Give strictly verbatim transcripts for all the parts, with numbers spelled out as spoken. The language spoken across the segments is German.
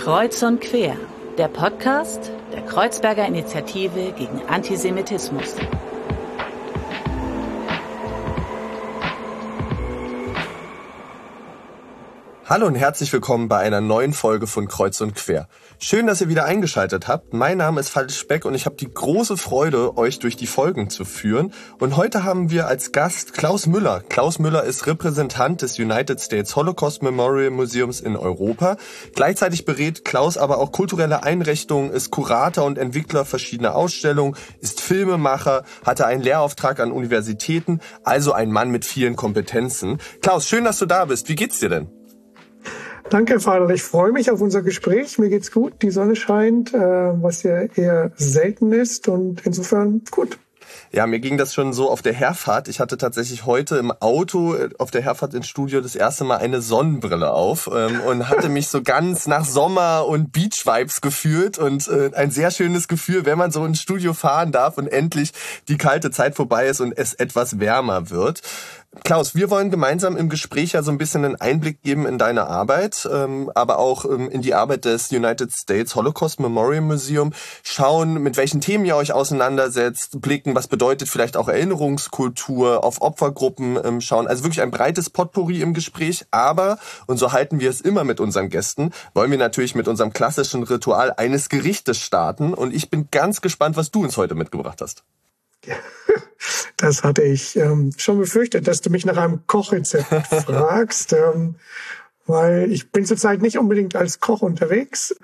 Kreuz und Quer, der Podcast der Kreuzberger Initiative gegen Antisemitismus. Hallo und herzlich willkommen bei einer neuen Folge von Kreuz und Quer. Schön, dass ihr wieder eingeschaltet habt. Mein Name ist Falk Speck und ich habe die große Freude, euch durch die Folgen zu führen. Und heute haben wir als Gast Klaus Müller. Klaus Müller ist Repräsentant des United States Holocaust Memorial Museums in Europa. Gleichzeitig berät Klaus aber auch kulturelle Einrichtungen, ist Kurator und Entwickler verschiedener Ausstellungen, ist Filmemacher, hatte einen Lehrauftrag an Universitäten, also ein Mann mit vielen Kompetenzen. Klaus, schön, dass du da bist. Wie geht's dir denn? Danke, Vater. Ich freue mich auf unser Gespräch. Mir geht's gut. Die Sonne scheint, äh, was ja eher selten ist. Und insofern gut. Ja, mir ging das schon so auf der Herfahrt. Ich hatte tatsächlich heute im Auto auf der Herfahrt ins Studio das erste Mal eine Sonnenbrille auf ähm, und hatte mich so ganz nach Sommer und Beach-Vibes gefühlt und äh, ein sehr schönes Gefühl, wenn man so ins Studio fahren darf und endlich die kalte Zeit vorbei ist und es etwas wärmer wird. Klaus, wir wollen gemeinsam im Gespräch ja so ein bisschen einen Einblick geben in deine Arbeit, ähm, aber auch ähm, in die Arbeit des United States Holocaust Memorial Museum, schauen, mit welchen Themen ihr euch auseinandersetzt, blicken, was bedeutet vielleicht auch Erinnerungskultur, auf Opfergruppen ähm, schauen, also wirklich ein breites Potpourri im Gespräch, aber, und so halten wir es immer mit unseren Gästen, wollen wir natürlich mit unserem klassischen Ritual eines Gerichtes starten und ich bin ganz gespannt, was du uns heute mitgebracht hast. Ja, das hatte ich ähm, schon befürchtet, dass du mich nach einem Kochrezept fragst, ähm, weil ich bin zurzeit nicht unbedingt als Koch unterwegs.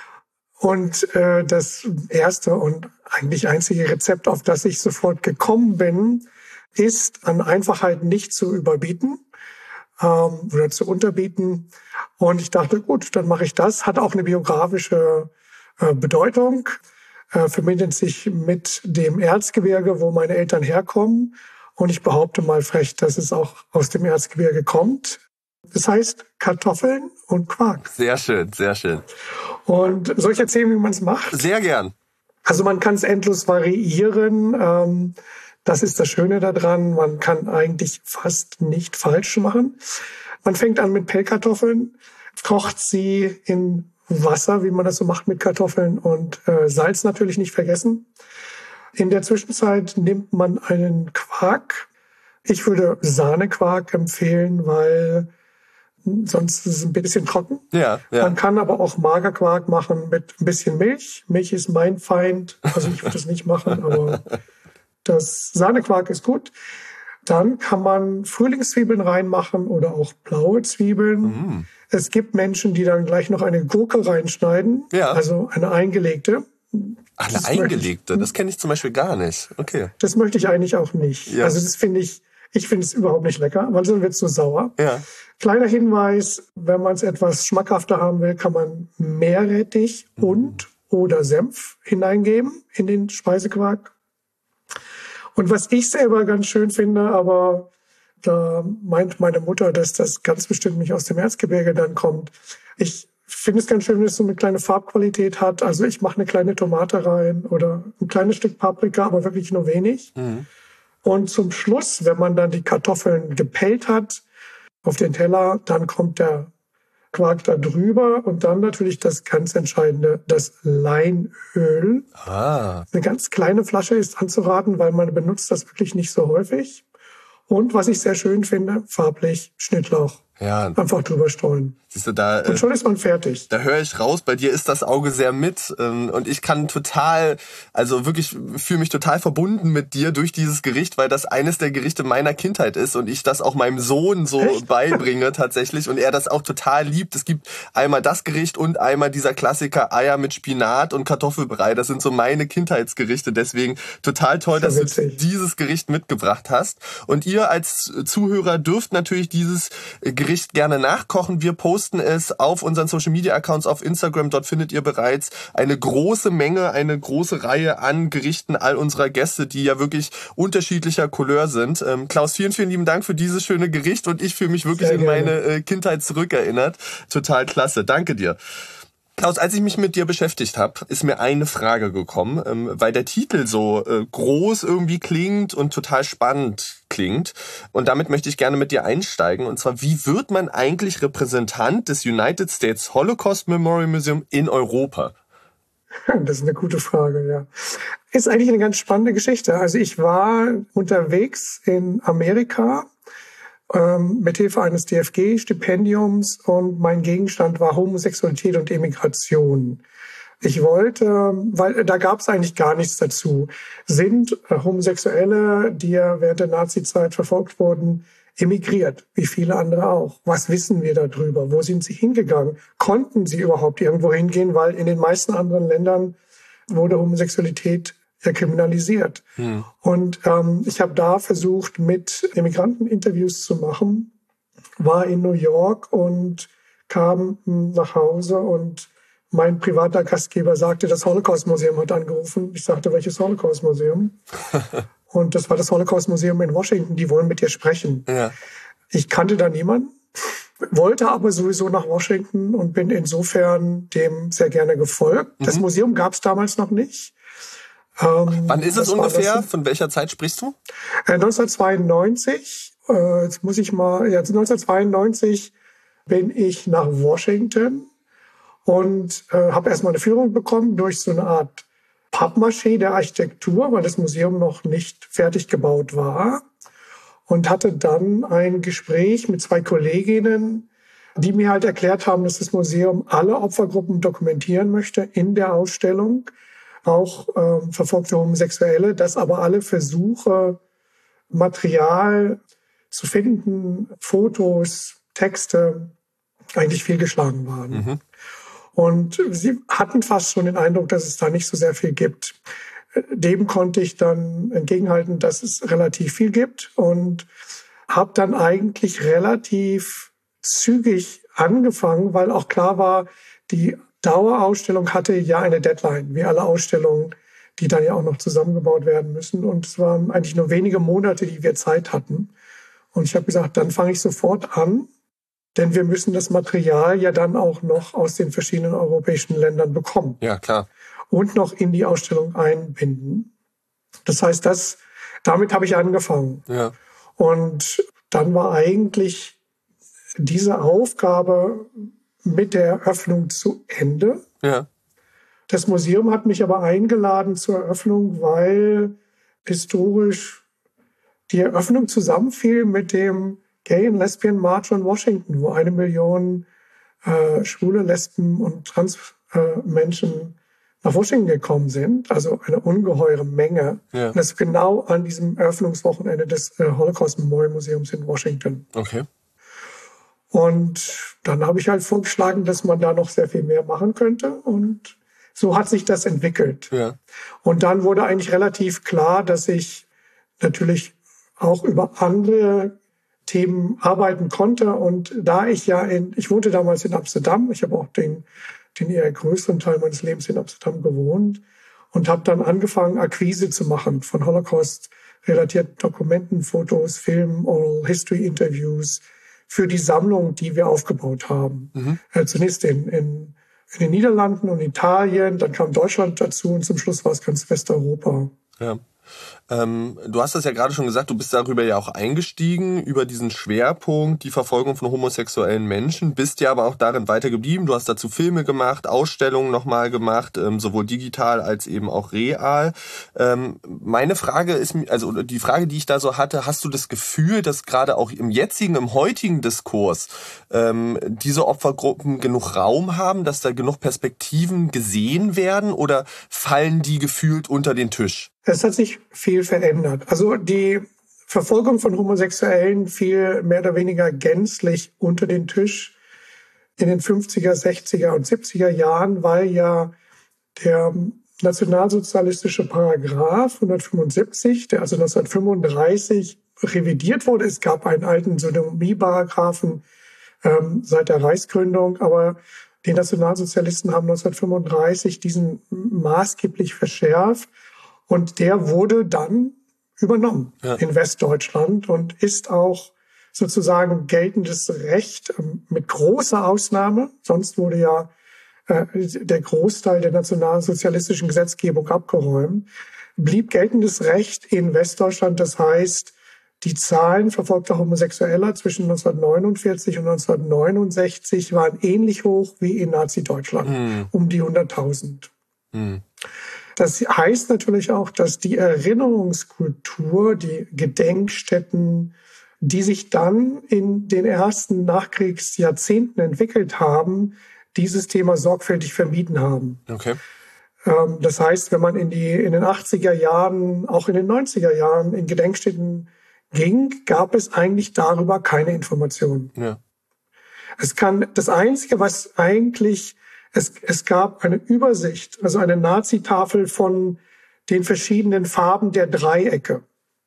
Und äh, das erste und eigentlich einzige Rezept, auf das ich sofort gekommen bin, ist an Einfachheit nicht zu überbieten ähm, oder zu unterbieten. Und ich dachte, gut, dann mache ich das. Hat auch eine biografische äh, Bedeutung. Verbindet sich mit dem Erzgebirge, wo meine Eltern herkommen. Und ich behaupte mal frech, dass es auch aus dem Erzgebirge kommt. Das heißt Kartoffeln und Quark. Sehr schön, sehr schön. Und soll ich erzählen, wie man es macht? Sehr gern. Also man kann es endlos variieren. Das ist das Schöne daran. Man kann eigentlich fast nicht falsch machen. Man fängt an mit Pellkartoffeln, kocht sie in Wasser, wie man das so macht mit Kartoffeln und äh, Salz natürlich nicht vergessen. In der Zwischenzeit nimmt man einen Quark. Ich würde Sahnequark empfehlen, weil sonst ist es ein bisschen trocken. Ja, ja. Man kann aber auch Magerquark machen mit ein bisschen Milch. Milch ist mein Feind, also ich würde es nicht machen, aber das Sahnequark ist gut. Dann kann man Frühlingszwiebeln reinmachen oder auch blaue Zwiebeln. Mm. Es gibt Menschen, die dann gleich noch eine Gurke reinschneiden, ja. Also eine eingelegte. Ach, eine das eingelegte, ich, das kenne ich zum Beispiel gar nicht. Okay. Das möchte ich eigentlich auch nicht. Ja. Also das finde ich, ich finde es überhaupt nicht lecker, weil sonst wird es zu sauer. Ja. Kleiner Hinweis, wenn man es etwas schmackhafter haben will, kann man Meerrettich mm. und oder Senf hineingeben in den Speisequark. Und was ich selber ganz schön finde, aber da meint meine Mutter, dass das ganz bestimmt nicht aus dem Erzgebirge dann kommt. Ich finde es ganz schön, wenn es so eine kleine Farbqualität hat. Also ich mache eine kleine Tomate rein oder ein kleines Stück Paprika, aber wirklich nur wenig. Mhm. Und zum Schluss, wenn man dann die Kartoffeln gepellt hat auf den Teller, dann kommt der Quark da drüber und dann natürlich das ganz Entscheidende, das Leinöl. Ah. Eine ganz kleine Flasche ist anzuraten, weil man benutzt das wirklich nicht so häufig. Und was ich sehr schön finde, farblich Schnittlauch. Ja. Einfach drüber streuen. Siehst du, da, und schon ist man fertig. Da höre ich raus, bei dir ist das Auge sehr mit. Und ich kann total, also wirklich fühle mich total verbunden mit dir durch dieses Gericht, weil das eines der Gerichte meiner Kindheit ist und ich das auch meinem Sohn so Echt? beibringe tatsächlich und er das auch total liebt. Es gibt einmal das Gericht und einmal dieser Klassiker Eier mit Spinat und Kartoffelbrei. Das sind so meine Kindheitsgerichte. Deswegen total toll, dass du dieses Gericht mitgebracht hast. Und ihr als Zuhörer dürft natürlich dieses Gericht gerne nachkochen. Wir posten es auf unseren Social-Media-Accounts auf Instagram. Dort findet ihr bereits eine große Menge, eine große Reihe an Gerichten all unserer Gäste, die ja wirklich unterschiedlicher Couleur sind. Ähm, Klaus, vielen, vielen lieben Dank für dieses schöne Gericht und ich fühle mich wirklich in meine äh, Kindheit zurückerinnert. Total klasse. Danke dir. Klaus, als ich mich mit dir beschäftigt habe, ist mir eine Frage gekommen, ähm, weil der Titel so äh, groß irgendwie klingt und total spannend klingt. Und damit möchte ich gerne mit dir einsteigen. Und zwar, wie wird man eigentlich Repräsentant des United States Holocaust Memorial Museum in Europa? Das ist eine gute Frage, ja. Ist eigentlich eine ganz spannende Geschichte. Also ich war unterwegs in Amerika ähm, mit Hilfe eines D F G-Stipendiums und mein Gegenstand war Homosexualität und Emigration. Ich wollte, weil da gab es eigentlich gar nichts dazu, sind äh, Homosexuelle, die ja während der Nazizeit verfolgt wurden, emigriert, wie viele andere auch. Was wissen wir darüber? Wo sind sie hingegangen? Konnten sie überhaupt irgendwo hingehen? Weil in den meisten anderen Ländern wurde Homosexualität ja kriminalisiert. Hm. Und ähm, ich habe da versucht, mit Immigranten Interviews zu machen, war in New York und kam nach Hause und mein privater Gastgeber sagte, das Holocaust-Museum hat angerufen. Ich sagte, welches Holocaust-Museum? Und das war das Holocaust-Museum in Washington, die wollen mit dir sprechen. Ja. Ich kannte da niemanden, wollte aber sowieso nach Washington und bin insofern dem sehr gerne gefolgt. Mhm. Das Museum gab es damals noch nicht. Ähm, Wann ist es ungefähr? Das, Von welcher Zeit sprichst du? Äh, neunzehnhundertzweiundneunzig. Äh, jetzt muss ich mal, ja, neunzehnhundertzweiundneunzig bin ich nach Washington und äh, habe erstmal eine Führung bekommen durch so eine Art Pappmaché der Architektur, weil das Museum noch nicht fertig gebaut war. Und hatte dann ein Gespräch mit zwei Kolleginnen, die mir halt erklärt haben, dass das Museum alle Opfergruppen dokumentieren möchte in der Ausstellung, auch ähm, verfolgte Homosexuelle, dass aber alle Versuche, Material zu finden, Fotos, Texte, eigentlich fehlgeschlagen waren. Mhm. Und sie hatten fast schon den Eindruck, dass es da nicht so sehr viel gibt. Dem konnte ich dann entgegenhalten, dass es relativ viel gibt und habe dann eigentlich relativ zügig angefangen, weil auch klar war, die Dauerausstellung hatte ja eine Deadline, wie alle Ausstellungen, die dann ja auch noch zusammengebaut werden müssen. Und es waren eigentlich nur wenige Monate, die wir Zeit hatten. Und ich habe gesagt, dann fange ich sofort an, denn wir müssen das Material ja dann auch noch aus den verschiedenen europäischen Ländern bekommen. Ja, klar. Und noch in die Ausstellung einbinden. Das heißt, das, damit habe ich angefangen. Ja. Und dann war eigentlich diese Aufgabe mit der Eröffnung zu Ende. Ja. Das Museum hat mich aber eingeladen zur Eröffnung, weil historisch die Eröffnung zusammenfiel mit dem Gay and Lesbian March on Washington, wo eine Million äh, schwule, Lesben und Trans-Menschen äh, nach Washington gekommen sind, also eine ungeheure Menge. Ja. Und das ist genau an diesem Eröffnungswochenende des äh, Holocaust Memorial Museums in Washington. Okay. Und dann habe ich halt vorgeschlagen, dass man da noch sehr viel mehr machen könnte. Und so hat sich das entwickelt. Ja. Und dann wurde eigentlich relativ klar, dass ich natürlich auch über andere Themen arbeiten konnte. Und da ich ja in, ich wohnte damals in Amsterdam, ich habe auch den den eher größeren Teil meines Lebens in Amsterdam gewohnt und habe dann angefangen, Akquise zu machen von Holocaust-relatierten Dokumenten, Fotos, Filmen, Oral History Interviews für die Sammlung, die wir aufgebaut haben. Mhm. Äh, zunächst in, in, in den Niederlanden und Italien, dann kam Deutschland dazu und zum Schluss war es ganz Westeuropa. Ja. Ähm, du hast das ja gerade schon gesagt, du bist darüber ja auch eingestiegen, über diesen Schwerpunkt, die Verfolgung von homosexuellen Menschen, bist ja aber auch darin weitergeblieben. Du hast dazu Filme gemacht, Ausstellungen nochmal gemacht, ähm, sowohl digital als eben auch real. Ähm, meine Frage ist, also die Frage, die ich da so hatte, hast du das Gefühl, dass gerade auch im jetzigen, im heutigen Diskurs ähm, diese Opfergruppen genug Raum haben, dass da genug Perspektiven gesehen werden oder fallen die gefühlt unter den Tisch? Es hat sich viel verändert. Also die Verfolgung von Homosexuellen fiel mehr oder weniger gänzlich unter den Tisch in den fünfziger, sechziger und siebziger Jahren, weil ja der nationalsozialistische Paragraph hundertfünfundsiebzig, der also neunzehnhundertfünfunddreißig revidiert wurde. Es gab einen alten Sodomie-Paragraphen ähm, seit der Reichsgründung, aber die Nationalsozialisten haben neunzehnhundertfünfunddreißig diesen maßgeblich verschärft. Und der wurde dann übernommen ja. in Westdeutschland und ist auch sozusagen geltendes Recht mit großer Ausnahme. Sonst wurde ja äh, der Großteil der nationalsozialistischen Gesetzgebung abgeräumt, blieb geltendes Recht in Westdeutschland. Das heißt, die Zahlen verfolgter Homosexueller zwischen neunzehnhundertneunundvierzig und neunzehnhundertneunundsechzig waren ähnlich hoch wie in Nazi-Deutschland, mm. um die hunderttausend. Mm. Das heißt natürlich auch, dass die Erinnerungskultur, die Gedenkstätten, die sich dann in den ersten Nachkriegsjahrzehnten entwickelt haben, dieses Thema sorgfältig vermieden haben. Okay. Ähm, das heißt, wenn man in die in den achtziger Jahren, auch in den neunziger Jahren in Gedenkstätten ging, gab es eigentlich darüber keine Informationen. Ja. Es kann, das Einzige, was eigentlich, es, es gab eine Übersicht, also eine Nazi-Tafel von den verschiedenen Farben der Dreiecke,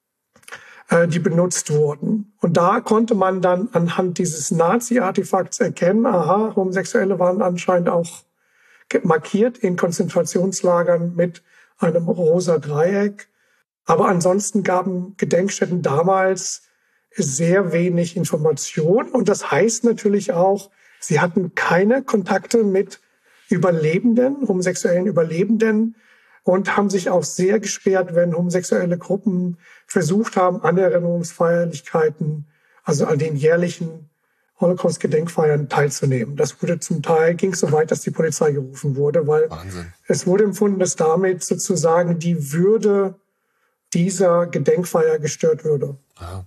äh, die benutzt wurden. Und da konnte man dann anhand dieses Nazi-Artefakts erkennen, aha, Homosexuelle waren anscheinend auch markiert in Konzentrationslagern mit einem rosa Dreieck. Aber ansonsten gaben Gedenkstätten damals sehr wenig Information. Und das heißt natürlich auch, sie hatten keine Kontakte mit Überlebenden, homosexuellen Überlebenden, und haben sich auch sehr gesperrt, wenn homosexuelle Gruppen versucht haben, an Erinnerungsfeierlichkeiten, also an den jährlichen Holocaust-Gedenkfeiern teilzunehmen. Das wurde zum Teil, ging so weit, dass die Polizei gerufen wurde, weil Wahnsinn. Es wurde empfunden, dass damit sozusagen die Würde dieser Gedenkfeier gestört würde. Aha.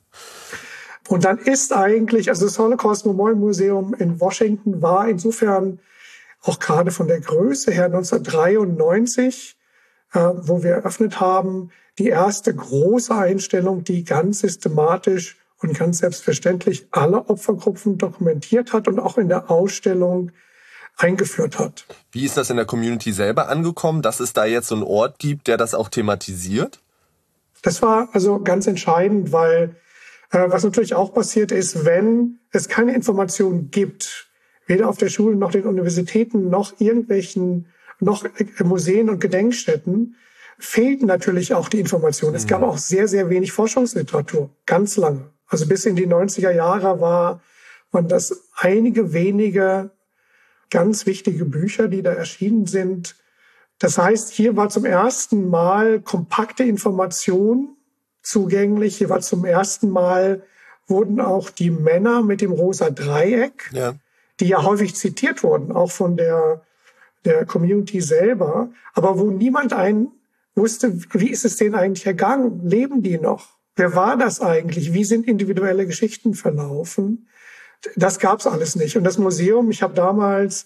Und dann ist eigentlich, also das Holocaust Memorial Museum in Washington war insofern auch gerade von der Größe her neunzehnhundertdreiundneunzig, äh, wo wir eröffnet haben, die erste große Einstellung, die ganz systematisch und ganz selbstverständlich alle Opfergruppen dokumentiert hat und auch in der Ausstellung eingeführt hat. Wie ist das in der Community selber angekommen, dass es da jetzt so einen Ort gibt, der das auch thematisiert? Das war also ganz entscheidend, weil äh, was natürlich auch passiert ist, wenn es keine Informationen gibt, weder auf der Schule noch den Universitäten noch irgendwelchen, noch Museen und Gedenkstätten, fehlten natürlich auch die Informationen. Mhm. Es gab auch sehr, sehr wenig Forschungsliteratur, ganz lange. Also bis in die neunziger Jahre war, waren das einige wenige ganz wichtige Bücher, die da erschienen sind. Das heißt, hier war zum ersten Mal kompakte Information zugänglich. Hier war zum ersten Mal, wurden auch die Männer mit dem rosa Dreieck, ja, die ja häufig zitiert wurden, auch von der, der Community selber, aber wo niemand einen wusste, wie ist es denen eigentlich ergangen? Leben die noch? Wer war das eigentlich? Wie sind individuelle Geschichten verlaufen? Das gab's alles nicht. Und das Museum, ich habe damals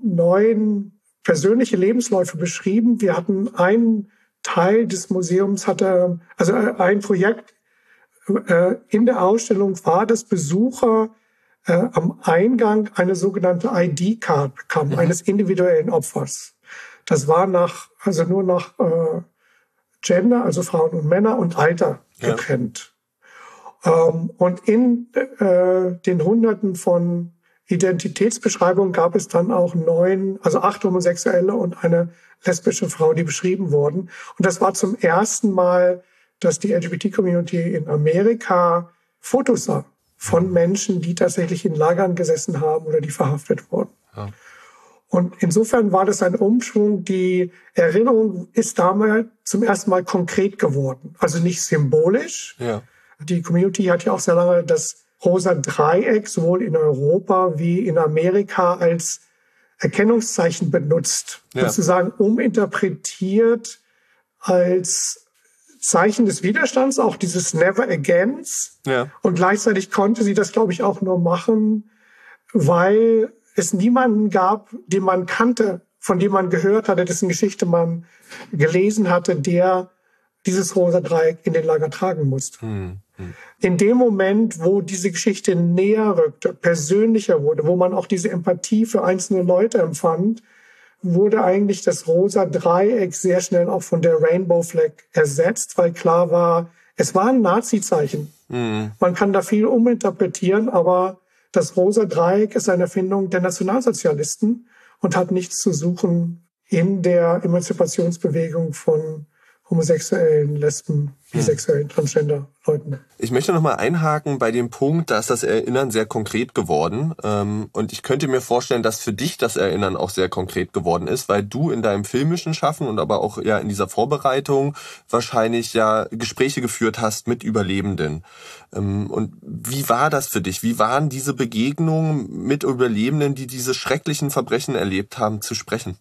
neun persönliche Lebensläufe beschrieben. Wir hatten einen Teil des Museums, hatte, also ein Projekt äh, in der Ausstellung war, dass Besucher äh, am Eingang eine sogenannte I D-Card bekamen, mhm. eines individuellen Opfers. Das war nach, also nur nach äh, Gender, also Frauen und Männer, und Alter getrennt. Ja. Ähm, und in äh, den Hunderten von Identitätsbeschreibungen gab es dann auch neun, also acht Homosexuelle und eine lesbische Frau, die beschrieben wurden. Und das war zum ersten Mal, dass die L G B T-Community in Amerika Fotos sah von Menschen, die tatsächlich in Lagern gesessen haben oder die verhaftet wurden. Ja. Und insofern war das ein Umschwung. Die Erinnerung ist damals zum ersten Mal konkret geworden. Also nicht symbolisch. Ja. Die Community hat ja auch sehr lange das rosa Dreieck sowohl in Europa wie in Amerika als Erkennungszeichen benutzt. Ja. Sozusagen uminterpretiert als Zeichen des Widerstands, auch dieses Never Agains. Ja. Und gleichzeitig konnte sie das, glaube ich, auch nur machen, weil es niemanden gab, den man kannte, von dem man gehört hatte, dessen Geschichte man gelesen hatte, der dieses rosa Dreieck in den Lager tragen musste. Hm, hm. In dem Moment, wo diese Geschichte näher rückte, persönlicher wurde, wo man auch diese Empathie für einzelne Leute empfand, wurde eigentlich das rosa Dreieck sehr schnell auch von der Rainbow Flag ersetzt, weil klar war, es war ein Nazi-Zeichen. Hm. Man kann da viel uminterpretieren, aber das rosa Dreieck ist eine Erfindung der Nationalsozialisten und hat nichts zu suchen in der Emanzipationsbewegung von homosexuellen, Lesben, bisexuellen, transgender Leuten. Ich möchte nochmal einhaken bei dem Punkt, da ist das Erinnern sehr konkret geworden. Und ich könnte mir vorstellen, dass für dich das Erinnern auch sehr konkret geworden ist, weil du in deinem filmischen Schaffen und aber auch ja in dieser Vorbereitung wahrscheinlich ja Gespräche geführt hast mit Überlebenden. Und wie war das für dich? Wie waren diese Begegnungen mit Überlebenden, die diese schrecklichen Verbrechen erlebt haben, zu sprechen?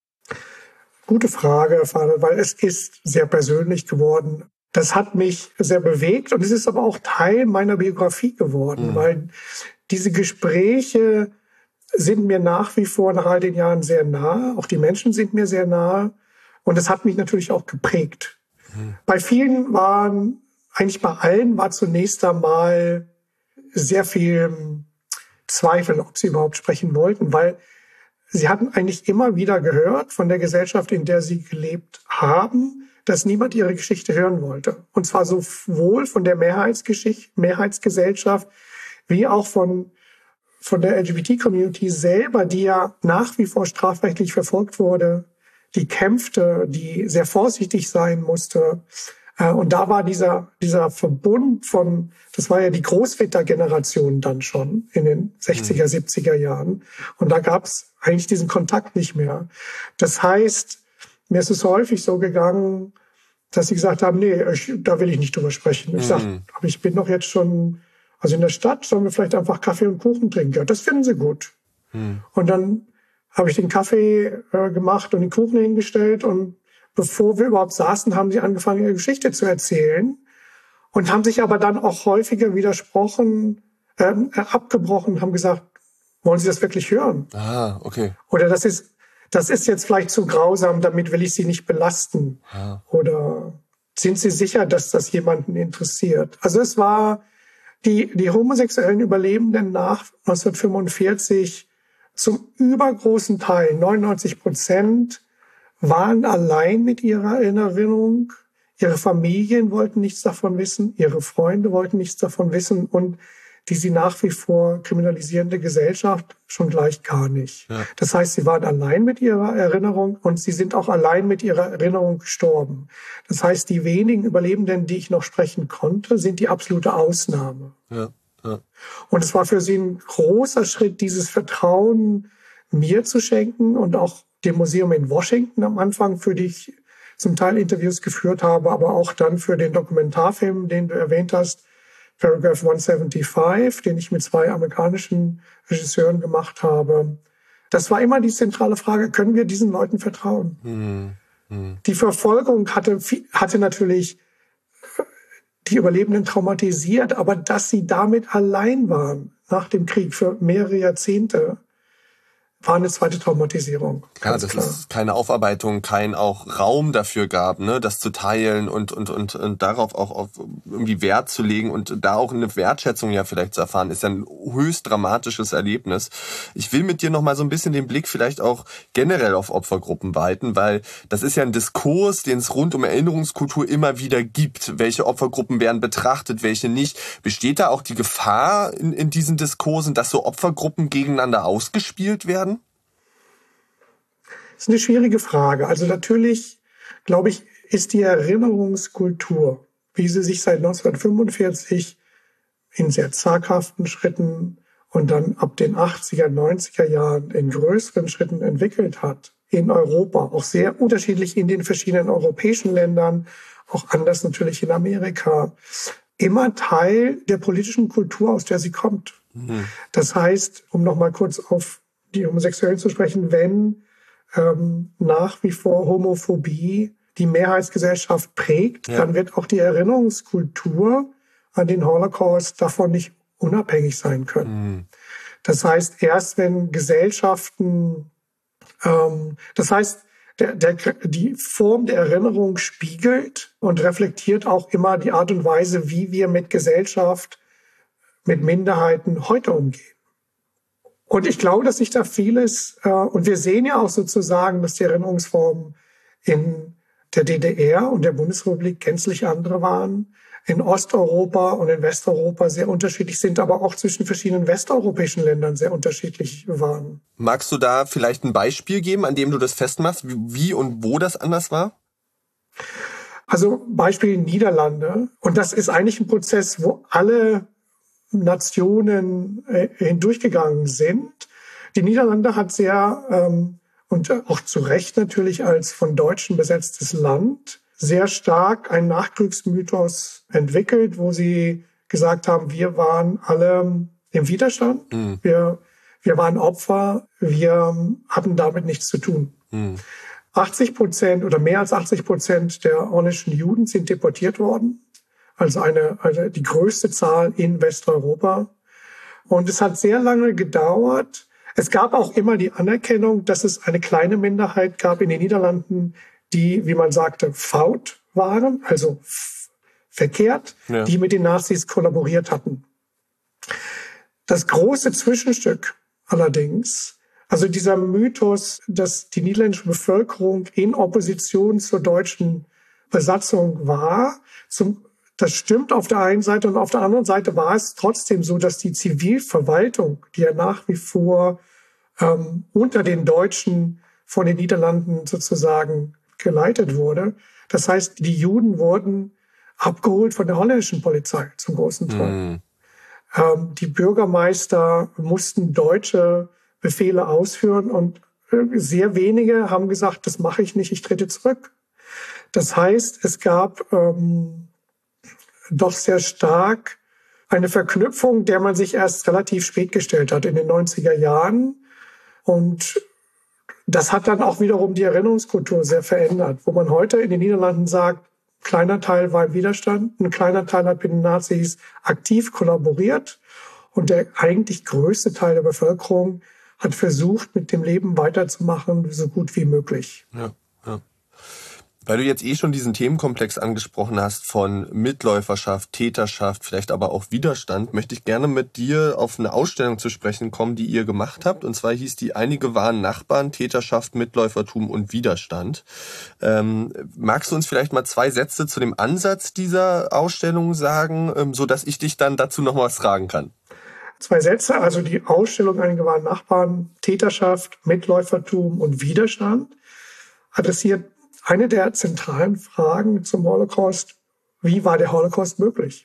Gute Frage, weil es ist sehr persönlich geworden. Das hat mich sehr bewegt und es ist aber auch Teil meiner Biografie geworden, mhm. weil diese Gespräche sind mir nach wie vor nach all den Jahren sehr nahe. Auch die Menschen sind mir sehr nahe und es hat mich natürlich auch geprägt. Mhm. Bei vielen waren, eigentlich bei allen war zunächst einmal sehr viel Zweifel, ob sie überhaupt sprechen wollten, weil sie hatten eigentlich immer wieder gehört von der Gesellschaft, in der sie gelebt haben, dass niemand ihre Geschichte hören wollte. Und zwar sowohl von der Mehrheitsgeschichte, Mehrheitsgesellschaft wie auch von, von der L G B T-Community selber, die ja nach wie vor strafrechtlich verfolgt wurde, die kämpfte, die sehr vorsichtig sein musste. Und da war dieser, dieser Verbund von, das war ja die Großvätergeneration dann schon in den sechziger, siebziger Jahren. Und da gab es eigentlich diesen Kontakt nicht mehr. Das heißt, mir ist es häufig so gegangen, dass sie gesagt haben, nee, ich, da will ich nicht drüber sprechen. Ich mhm. sag, aber ich bin doch jetzt schon, also in der Stadt sollen wir vielleicht einfach Kaffee und Kuchen trinken. Ja, das finden sie gut. Mhm. Und dann habe ich den Kaffee äh, gemacht und den Kuchen hingestellt und bevor wir überhaupt saßen, haben sie angefangen, ihre Geschichte zu erzählen und haben sich aber dann auch häufiger widersprochen, äh, abgebrochen, haben gesagt, wollen Sie das wirklich hören? Ah, okay. Oder das ist, das ist jetzt vielleicht zu grausam, damit will ich Sie nicht belasten. Ah. Oder sind Sie sicher, dass das jemanden interessiert? Also es war die, die homosexuellen Überlebenden nach neunzehnhundertfünfundvierzig zum übergroßen Teil, neunundneunzig Prozent, waren allein mit ihrer Erinnerung. Ihre Familien wollten nichts davon wissen, ihre Freunde wollten nichts davon wissen und die sie nach wie vor kriminalisierende Gesellschaft schon gleich gar nicht. Ja. Das heißt, sie waren allein mit ihrer Erinnerung und sie sind auch allein mit ihrer Erinnerung gestorben. Das heißt, die wenigen Überlebenden, die ich noch sprechen konnte, sind die absolute Ausnahme. Ja. Ja. Und es war für sie ein großer Schritt, dieses Vertrauen mir zu schenken und auch dem Museum in Washington am Anfang, für die ich zum Teil Interviews geführt habe, aber auch dann für den Dokumentarfilm, den du erwähnt hast, Paragraph hundertfünfundsiebzig, den ich mit zwei amerikanischen Regisseuren gemacht habe. Das war immer die zentrale Frage, können wir diesen Leuten vertrauen? Mhm. Mhm. Die Verfolgung hatte, hatte natürlich die Überlebenden traumatisiert, aber dass sie damit allein waren nach dem Krieg für mehrere Jahrzehnte, war eine zweite Traumatisierung. Ja, dass es keine Aufarbeitung, kein auch Raum dafür gab, ne, das zu teilen und und und und darauf auch auf irgendwie Wert zu legen und da auch eine Wertschätzung ja vielleicht zu erfahren, ist ja ein höchst dramatisches Erlebnis. Ich will mit dir noch mal so ein bisschen den Blick vielleicht auch generell auf Opfergruppen weiten, weil das ist ja ein Diskurs, den es rund um Erinnerungskultur immer wieder gibt. Welche Opfergruppen werden betrachtet, welche nicht? Besteht da auch die Gefahr in, in diesen Diskursen, dass so Opfergruppen gegeneinander ausgespielt werden? Das ist eine schwierige Frage. Also natürlich, glaube ich, ist die Erinnerungskultur, wie sie sich seit neunzehnhundertfünfundvierzig in sehr zaghaften Schritten und dann ab den achtziger, neunziger Jahren in größeren Schritten entwickelt hat, in Europa, auch sehr unterschiedlich in den verschiedenen europäischen Ländern, auch anders natürlich in Amerika, immer Teil der politischen Kultur, aus der sie kommt. Mhm. Das heißt, um noch mal kurz auf die Homosexuellen zu sprechen, wenn ähm, nach wie vor Homophobie die Mehrheitsgesellschaft prägt, ja. dann wird auch die Erinnerungskultur an den Holocaust davon nicht unabhängig sein können. Mhm. Das heißt, erst wenn Gesellschaften, ähm, das heißt, der, der, die Form der Erinnerung spiegelt und reflektiert auch immer die Art und Weise, wie wir mit Gesellschaft, mit Minderheiten heute umgehen. Und ich glaube, dass sich da vieles, äh, und wir sehen ja auch sozusagen, dass die Erinnerungsformen in der D D R und der Bundesrepublik gänzlich andere waren, in Osteuropa und in Westeuropa sehr unterschiedlich sind, aber auch zwischen verschiedenen westeuropäischen Ländern sehr unterschiedlich waren. Magst du da vielleicht ein Beispiel geben, an dem du das festmachst, wie und wo das anders war? Also Beispiel Niederlande. Und das ist eigentlich ein Prozess, wo alle Nationen äh, hindurchgegangen sind. Die Niederlande hat sehr, ähm, und auch zu Recht natürlich als von Deutschen besetztes Land, sehr stark einen Nachkriegsmythos entwickelt, wo sie gesagt haben, wir waren alle im Widerstand, mhm. wir, wir waren Opfer, wir hatten damit nichts zu tun. Mhm. achtzig Prozent oder mehr als achtzig Prozent der holländischen Juden sind deportiert worden. Also eine, also die größte Zahl in Westeuropa. Und es hat sehr lange gedauert. Es gab auch immer die Anerkennung, dass es eine kleine Minderheit gab in den Niederlanden, die, wie man sagte, faut waren, also f- verkehrt, ja. die mit den Nazis kollaboriert hatten. Das große Zwischenstück allerdings, also dieser Mythos, dass die niederländische Bevölkerung in Opposition zur deutschen Besatzung war, zum, das stimmt auf der einen Seite, und auf der anderen Seite war es trotzdem so, dass die Zivilverwaltung, die ja nach wie vor ähm, unter den Deutschen von den Niederlanden sozusagen geleitet wurde. Das heißt, die Juden wurden abgeholt von der holländischen Polizei zum großen Teil. Mm. Ähm, die Bürgermeister mussten deutsche Befehle ausführen und sehr wenige haben gesagt, das mache ich nicht, ich trete zurück. Das heißt, es gab ähm, doch sehr stark eine Verknüpfung, der man sich erst relativ spät gestellt hat, in den neunziger Jahren. Und das hat dann auch wiederum die Erinnerungskultur sehr verändert, wo man heute in den Niederlanden sagt, ein kleiner Teil war im Widerstand, ein kleiner Teil hat mit den Nazis aktiv kollaboriert und der eigentlich größte Teil der Bevölkerung hat versucht, mit dem Leben weiterzumachen, so gut wie möglich. Ja, ja. Weil du jetzt eh schon diesen Themenkomplex angesprochen hast von Mitläuferschaft, Täterschaft, vielleicht aber auch Widerstand, möchte ich gerne mit dir auf eine Ausstellung zu sprechen kommen, die ihr gemacht habt. Und zwar hieß die Einige waren Nachbarn, Täterschaft, Mitläufertum und Widerstand. Ähm, magst du uns vielleicht mal zwei Sätze zu dem Ansatz dieser Ausstellung sagen, ähm, so dass ich dich dann dazu noch mal was fragen kann? Zwei Sätze, also die Ausstellung Einige waren Nachbarn, Täterschaft, Mitläufertum und Widerstand adressiert eine der zentralen Fragen zum Holocaust: Wie war der Holocaust möglich?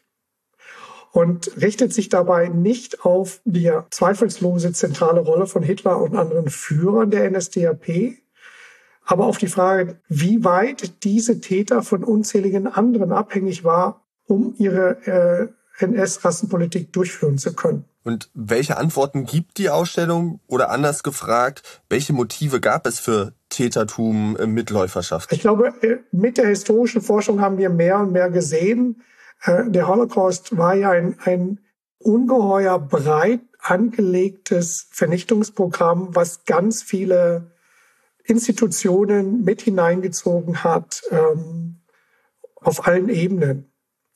Und richtet sich dabei nicht auf die zweifelslose zentrale Rolle von Hitler und anderen Führern der N S D A P, aber auf die Frage, wie weit diese Täter von unzähligen anderen abhängig war, um ihre äh, N S-Rassenpolitik durchführen zu können. Und welche Antworten gibt die Ausstellung? Oder anders gefragt, welche Motive gab es für Tätertum, Mitläuferschaft? Ich glaube, mit der historischen Forschung haben wir mehr und mehr gesehen. Der Holocaust war ja ein, ein ungeheuer breit angelegtes Vernichtungsprogramm, was ganz viele Institutionen mit hineingezogen hat, ähm, auf allen Ebenen.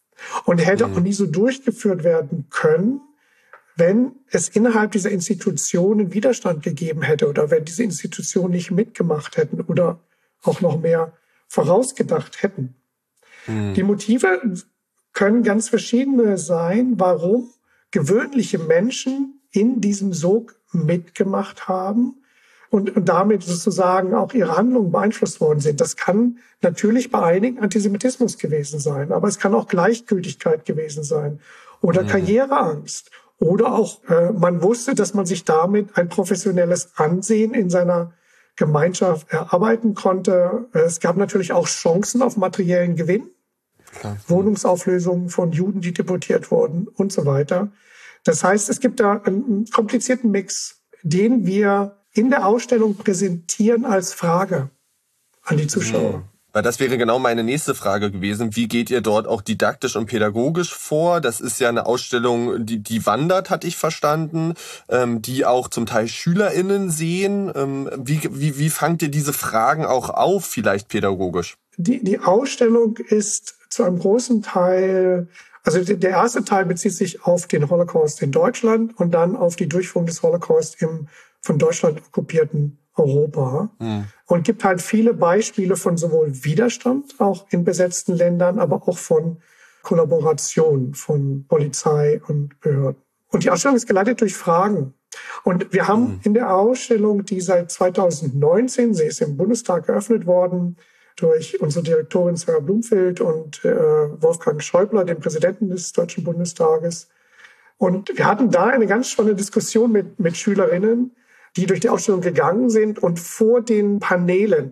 Und hätte mhm. auch nie so durchgeführt werden können, wenn es innerhalb dieser Institutionen Widerstand gegeben hätte oder wenn diese Institutionen nicht mitgemacht hätten oder auch noch mehr vorausgedacht hätten. Mhm. Die Motive können ganz verschiedene sein, warum gewöhnliche Menschen in diesem Sog mitgemacht haben und, und damit sozusagen auch ihre Handlungen beeinflusst worden sind. Das kann natürlich bei einigen Antisemitismus gewesen sein, aber es kann auch Gleichgültigkeit gewesen sein oder mhm. Karriereangst. Oder auch, äh, man wusste, dass man sich damit ein professionelles Ansehen in seiner Gemeinschaft erarbeiten konnte. Es gab natürlich auch Chancen auf materiellen Gewinn, Klar. Wohnungsauflösungen von Juden, die deportiert wurden und so weiter. Das heißt, es gibt da einen komplizierten Mix, den wir in der Ausstellung präsentieren als Frage an die Zuschauer. Mhm. Weil das wäre genau meine nächste Frage gewesen. Wie geht ihr dort auch didaktisch und pädagogisch vor? Das ist ja eine Ausstellung, die, die wandert, hatte ich verstanden, ähm, die auch zum Teil SchülerInnen sehen. Ähm, wie, wie, wie fangt ihr diese Fragen auch auf, vielleicht pädagogisch? Die, die Ausstellung ist zu einem großen Teil, also der erste Teil bezieht sich auf den Holocaust in Deutschland und dann auf die Durchführung des Holocaust im von Deutschland okkupierten Europa hm. und gibt halt viele Beispiele von sowohl Widerstand, auch in besetzten Ländern, aber auch von Kollaboration von Polizei und Behörden. Und die Ausstellung ist geleitet durch Fragen. Und wir haben hm. in der Ausstellung, die seit zweitausendneunzehn, sie ist im Bundestag eröffnet worden, durch unsere Direktorin Sarah Blumfeld und äh, Wolfgang Schäuble, den Präsidenten des Deutschen Bundestages. Und wir hatten da eine ganz spannende Diskussion mit, mit Schülerinnen, die durch die Ausstellung gegangen sind. Und vor den Paneelen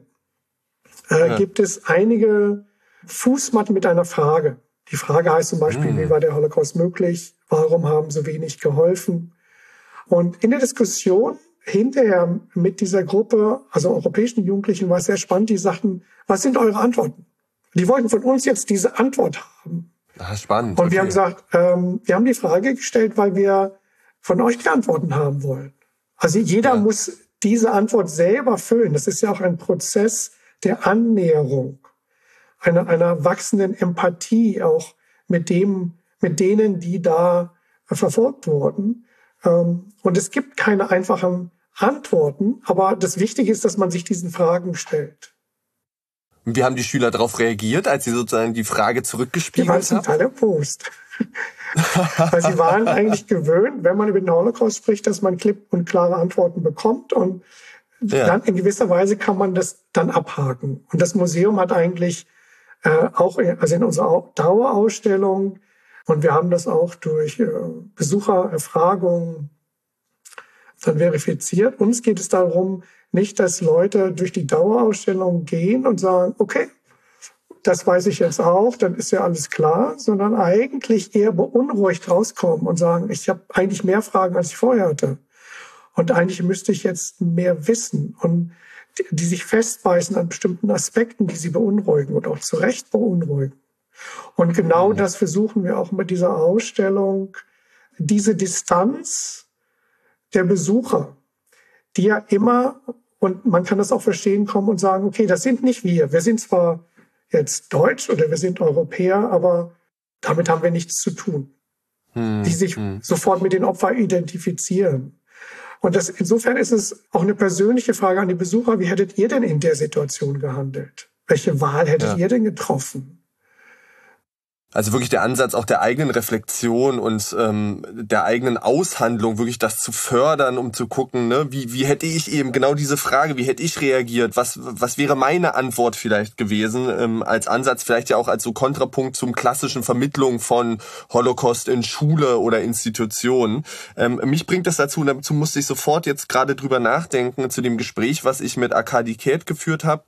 äh, ja. gibt es einige Fußmatten mit einer Frage. Die Frage heißt zum Beispiel, mhm. wie war der Holocaust möglich? Warum haben so wenig geholfen? Und in der Diskussion hinterher mit dieser Gruppe, also europäischen Jugendlichen, war es sehr spannend. Die sagten, was sind eure Antworten? Die wollten von uns jetzt diese Antwort haben. Ah, spannend. Und okay. wir haben gesagt, ähm, wir haben die Frage gestellt, weil wir von euch die Antworten haben wollen. Also jeder ja. muss diese Antwort selber füllen. Das ist ja auch ein Prozess der Annäherung, einer, einer wachsenden Empathie auch mit dem, mit denen, die da verfolgt wurden. Ähm, und es gibt keine einfachen Antworten, aber das Wichtige ist, dass man sich diesen Fragen stellt. Wie haben die Schüler darauf reagiert, als sie sozusagen die Frage zurückgespielt haben? Die waren total erbost. Weil sie waren eigentlich gewöhnt, wenn man über den Holocaust spricht, dass man klipp und klare Antworten bekommt. Und ja. dann in gewisser Weise kann man das dann abhaken. Und das Museum hat eigentlich äh, auch, also in unserer Dauerausstellung, und wir haben das auch durch äh, Besuchererfragungen dann verifiziert. Uns geht es darum, nicht, dass Leute durch die Dauerausstellung gehen und sagen, okay, das weiß ich jetzt auch, dann ist ja alles klar, sondern eigentlich eher beunruhigt rauskommen und sagen, ich habe eigentlich mehr Fragen, als ich vorher hatte. Und eigentlich müsste ich jetzt mehr wissen. Und die, die sich festbeißen an bestimmten Aspekten, die sie beunruhigen und auch zu Recht beunruhigen. Und genau mhm. das versuchen wir auch mit dieser Ausstellung, diese Distanz der Besucher, die ja immer, und man kann das auch verstehen, kommen und sagen, okay, das sind nicht wir. Wir sind zwar jetzt Deutsch oder wir sind Europäer, aber damit haben wir nichts zu tun. Hm, die sich hm. sofort mit den Opfern identifizieren. Und das, insofern ist es auch eine persönliche Frage an die Besucher, wie hättet ihr denn in der Situation gehandelt? Welche Wahl hättet ja. ihr denn getroffen? Also wirklich der Ansatz auch der eigenen Reflexion und ähm, der eigenen Aushandlung, wirklich das zu fördern, um zu gucken, ne, wie wie hätte ich eben genau diese Frage, wie hätte ich reagiert, was was wäre meine Antwort vielleicht gewesen, ähm, als Ansatz, vielleicht ja auch als so Kontrapunkt zum klassischen Vermittlung von Holocaust in Schule oder Institutionen. Ähm, mich bringt das dazu, und dazu musste ich sofort jetzt gerade drüber nachdenken, zu dem Gespräch, was ich mit Arkadi Ket geführt habe,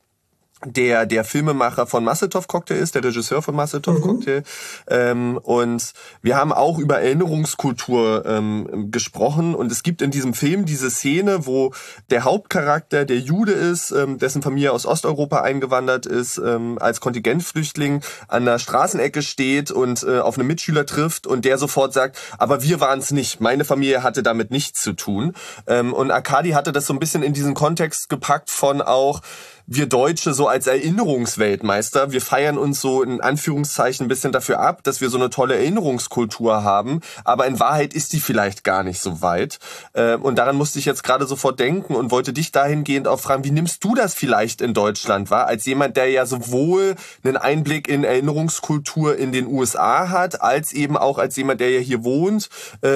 der der Filmemacher von Massetov Cocktail ist, der Regisseur von Massetov Cocktail. Mhm. Ähm, und wir haben auch über Erinnerungskultur ähm, gesprochen. Und es gibt in diesem Film diese Szene, wo der Hauptcharakter, der Jude ist, ähm, dessen Familie aus Osteuropa eingewandert ist, ähm, als Kontingentflüchtling an der Straßenecke steht und äh, auf einen Mitschüler trifft und der sofort sagt, aber wir waren es nicht. Meine Familie hatte damit nichts zu tun. Ähm, und Arkadi hatte das so ein bisschen in diesen Kontext gepackt von auch, wir Deutsche so als Erinnerungsweltmeister, wir feiern uns so in Anführungszeichen ein bisschen dafür ab, dass wir so eine tolle Erinnerungskultur haben, aber in Wahrheit ist die vielleicht gar nicht so weit. Und daran musste ich jetzt gerade sofort denken und wollte dich dahingehend auch fragen, wie nimmst du das vielleicht in Deutschland wahr, als jemand, der ja sowohl einen Einblick in Erinnerungskultur in den U S A hat, als eben auch als jemand, der ja hier wohnt,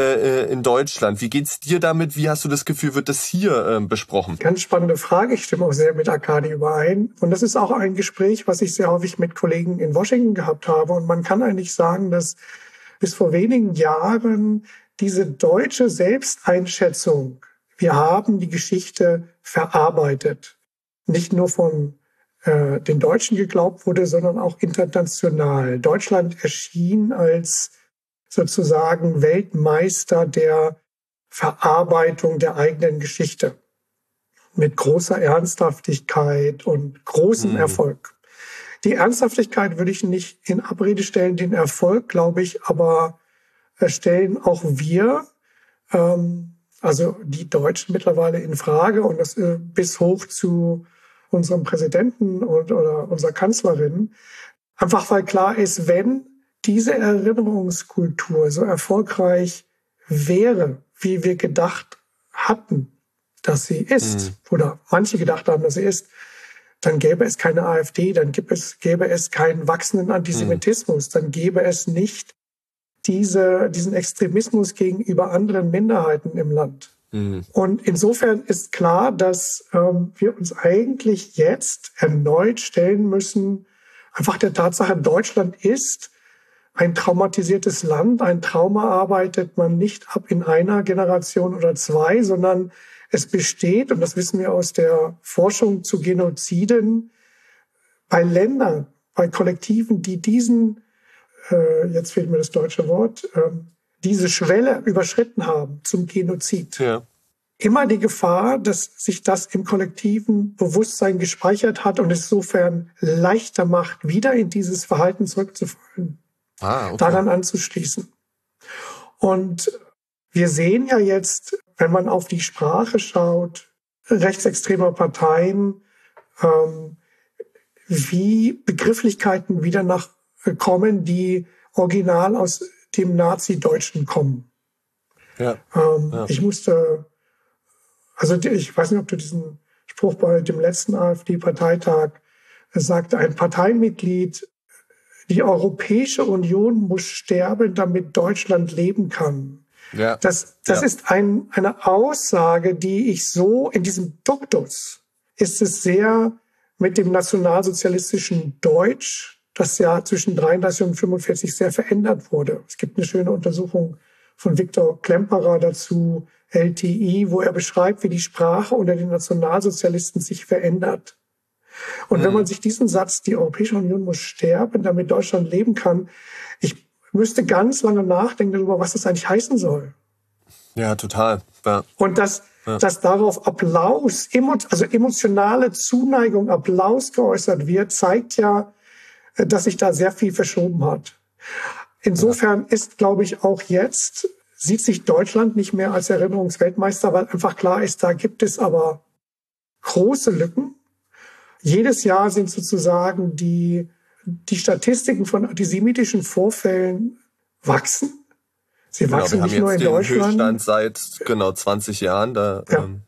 in Deutschland. Wie geht's dir damit? Wie hast du das Gefühl, wird das hier besprochen? Ganz spannende Frage. Ich stimme auch sehr mit Arkadi überein. Und das ist auch ein Gespräch, was ich sehr häufig mit Kollegen in Washington gehabt habe. Und man kann eigentlich sagen, dass bis vor wenigen Jahren diese deutsche Selbsteinschätzung, wir haben die Geschichte verarbeitet, nicht nur von äh, den Deutschen geglaubt wurde, sondern auch international. Deutschland erschien als sozusagen Weltmeister der Verarbeitung der eigenen Geschichte. Mit großer Ernsthaftigkeit und großem mhm. Erfolg. Die Ernsthaftigkeit würde ich nicht in Abrede stellen, den Erfolg, glaube ich, aber stellen auch wir, ähm, also die Deutschen mittlerweile in Frage und das äh, bis hoch zu unserem Präsidenten und oder unserer Kanzlerin. Einfach weil klar ist, wenn diese Erinnerungskultur so erfolgreich wäre, wie wir gedacht hatten, dass sie ist, mhm. oder manche gedacht haben, dass sie ist, dann gäbe es keine AfD, dann gäbe es, gäbe es keinen wachsenden Antisemitismus, mhm. dann gäbe es nicht diese, diesen Extremismus gegenüber anderen Minderheiten im Land. Mhm. Und insofern ist klar, dass ähm, wir uns eigentlich jetzt erneut stellen müssen, einfach der Tatsache, Deutschland ist ein traumatisiertes Land. Ein Trauma arbeitet man nicht ab in einer Generation oder zwei, sondern es besteht, und das wissen wir aus der Forschung zu Genoziden, bei Ländern, bei Kollektiven, die diesen, äh, jetzt fehlt mir das deutsche Wort, äh, diese Schwelle überschritten haben zum Genozid. Ja. Immer die Gefahr, dass sich das im kollektiven Bewusstsein gespeichert hat und es insofern leichter macht, wieder in dieses Verhalten zurückzufallen, ah, okay. daran anzuschließen. Und wir sehen ja jetzt, wenn man auf die Sprache schaut, rechtsextremer Parteien, ähm, wie Begrifflichkeiten wieder nach kommen, die original aus dem Nazi-Deutschen kommen. Ja. Ähm, ja. Ich musste, also ich weiß nicht, ob du diesen Spruch bei dem letzten AfD-Parteitag sagte, ein Parteimitglied, die Europäische Union muss sterben, damit Deutschland leben kann. Ja. Das, das ja. ist ein, eine Aussage, die ich so in diesem Duktus ist es sehr mit dem nationalsozialistischen Deutsch, das ja zwischen dreiunddreißig und fünfundvierzig sehr verändert wurde. Es gibt eine schöne Untersuchung von Viktor Klemperer dazu, L T I, wo er beschreibt, wie die Sprache unter den Nationalsozialisten sich verändert. Und mhm. wenn man sich diesen Satz, die Europäische Union muss sterben, damit Deutschland leben kann, ich müsste ganz lange nachdenken darüber, was das eigentlich heißen soll. Ja, total. Ja. Und das, ja. dass darauf Applaus, also emotionale Zuneigung, Applaus geäußert wird, zeigt ja, dass sich da sehr viel verschoben hat. Insofern ist, glaube ich, auch jetzt, sieht sich Deutschland nicht mehr als Erinnerungsweltmeister, weil einfach klar ist, da gibt es aber große Lücken. Jedes Jahr sind sozusagen die, die Statistiken von antisemitischen Vorfällen wachsen. Sie genau, wachsen wir nicht nur in Deutschland. Wir haben Höchststand seit genau zwanzig Jahren. Da, ja. ähm.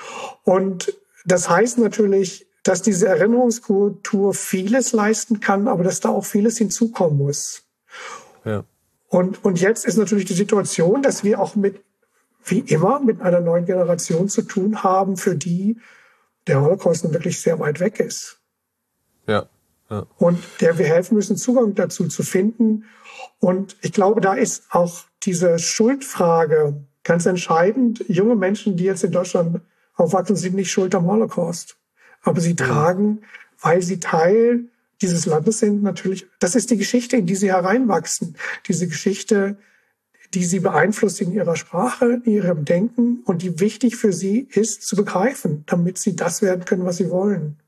Und das heißt natürlich, dass diese Erinnerungskultur vieles leisten kann, aber dass da auch vieles hinzukommen muss. Ja. Und, und jetzt ist natürlich die Situation, dass wir auch mit, wie immer, mit einer neuen Generation zu tun haben, für die der Holocaust nun wirklich sehr weit weg ist. Ja. ja. Und der wir helfen müssen, Zugang dazu zu finden. Und ich glaube, da ist auch diese Schuldfrage ganz entscheidend. Junge Menschen, die jetzt in Deutschland aufwachsen, sind nicht schuld am Holocaust. Aber sie tragen, weil sie Teil dieses Landes sind, natürlich, das ist die Geschichte, in die sie hereinwachsen. Diese Geschichte, die sie beeinflusst in ihrer Sprache, in ihrem Denken und die wichtig für sie ist zu begreifen, damit sie das werden können, was sie wollen.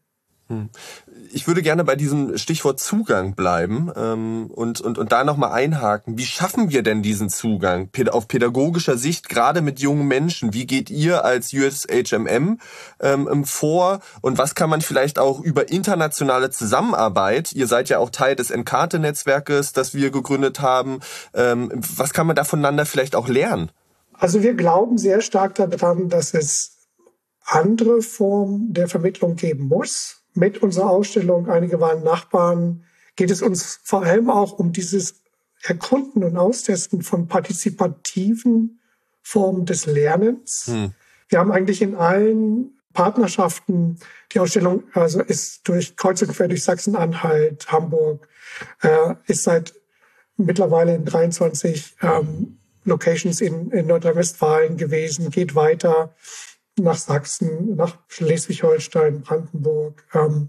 Ich würde gerne bei diesem Stichwort Zugang bleiben ähm, und, und, und da nochmal einhaken. Wie schaffen wir denn diesen Zugang auf pädagogischer Sicht, gerade mit jungen Menschen? Wie geht ihr als U S H M M ähm, vor? Und was kann man vielleicht auch über internationale Zusammenarbeit, ihr seid ja auch Teil des Encarte-Netzwerkes, das wir gegründet haben, ähm, was kann man da voneinander vielleicht auch lernen? Also wir glauben sehr stark daran, dass es andere Formen der Vermittlung geben muss. Mit unserer Ausstellung Einige waren Nachbarn geht es uns vor allem auch um dieses Erkunden und Austesten von partizipativen Formen des Lernens. Hm. Wir haben eigentlich in allen Partnerschaften, die Ausstellung also ist durch kreuz und quer durch Sachsen-Anhalt, Hamburg, äh, ist seit mittlerweile in dreiundzwanzig ähm, Locations in, in Nordrhein-Westfalen gewesen, geht weiter nach Sachsen, nach Schleswig-Holstein, Brandenburg, ähm,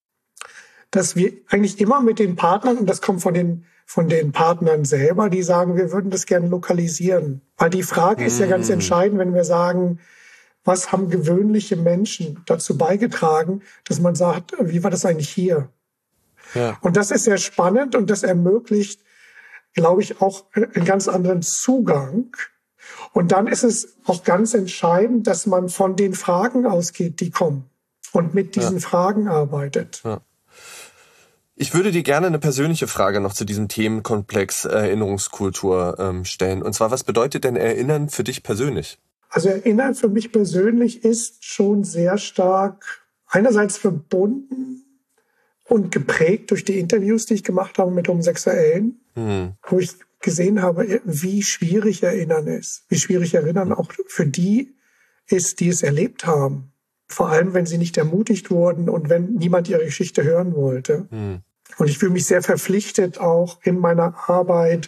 dass wir eigentlich immer mit den Partnern, und das kommt von den, von den Partnern selber, die sagen, wir würden das gerne lokalisieren. Weil die Frage mm. ist ja ganz entscheidend, wenn wir sagen, was haben gewöhnliche Menschen dazu beigetragen, dass man sagt, wie war das eigentlich hier? Ja. Und das ist sehr spannend und das ermöglicht, glaube ich, auch einen ganz anderen Zugang. Und dann ist es auch ganz entscheidend, dass man von den Fragen ausgeht, die kommen und mit diesen ja. Fragen arbeitet. Ja. Ich würde dir gerne eine persönliche Frage noch zu diesem Themenkomplex Erinnerungskultur ähm, stellen. Und zwar, was bedeutet denn Erinnern für dich persönlich? Also Erinnern für mich persönlich ist schon sehr stark einerseits verbunden und geprägt durch die Interviews, die ich gemacht habe mit Homosexuellen, hm. wo ich gesehen habe, wie schwierig Erinnern ist, wie schwierig Erinnern auch für die ist, die es erlebt haben. Vor allem, wenn sie nicht ermutigt wurden und wenn niemand ihre Geschichte hören wollte. Mhm. Und ich fühle mich sehr verpflichtet, auch in meiner Arbeit,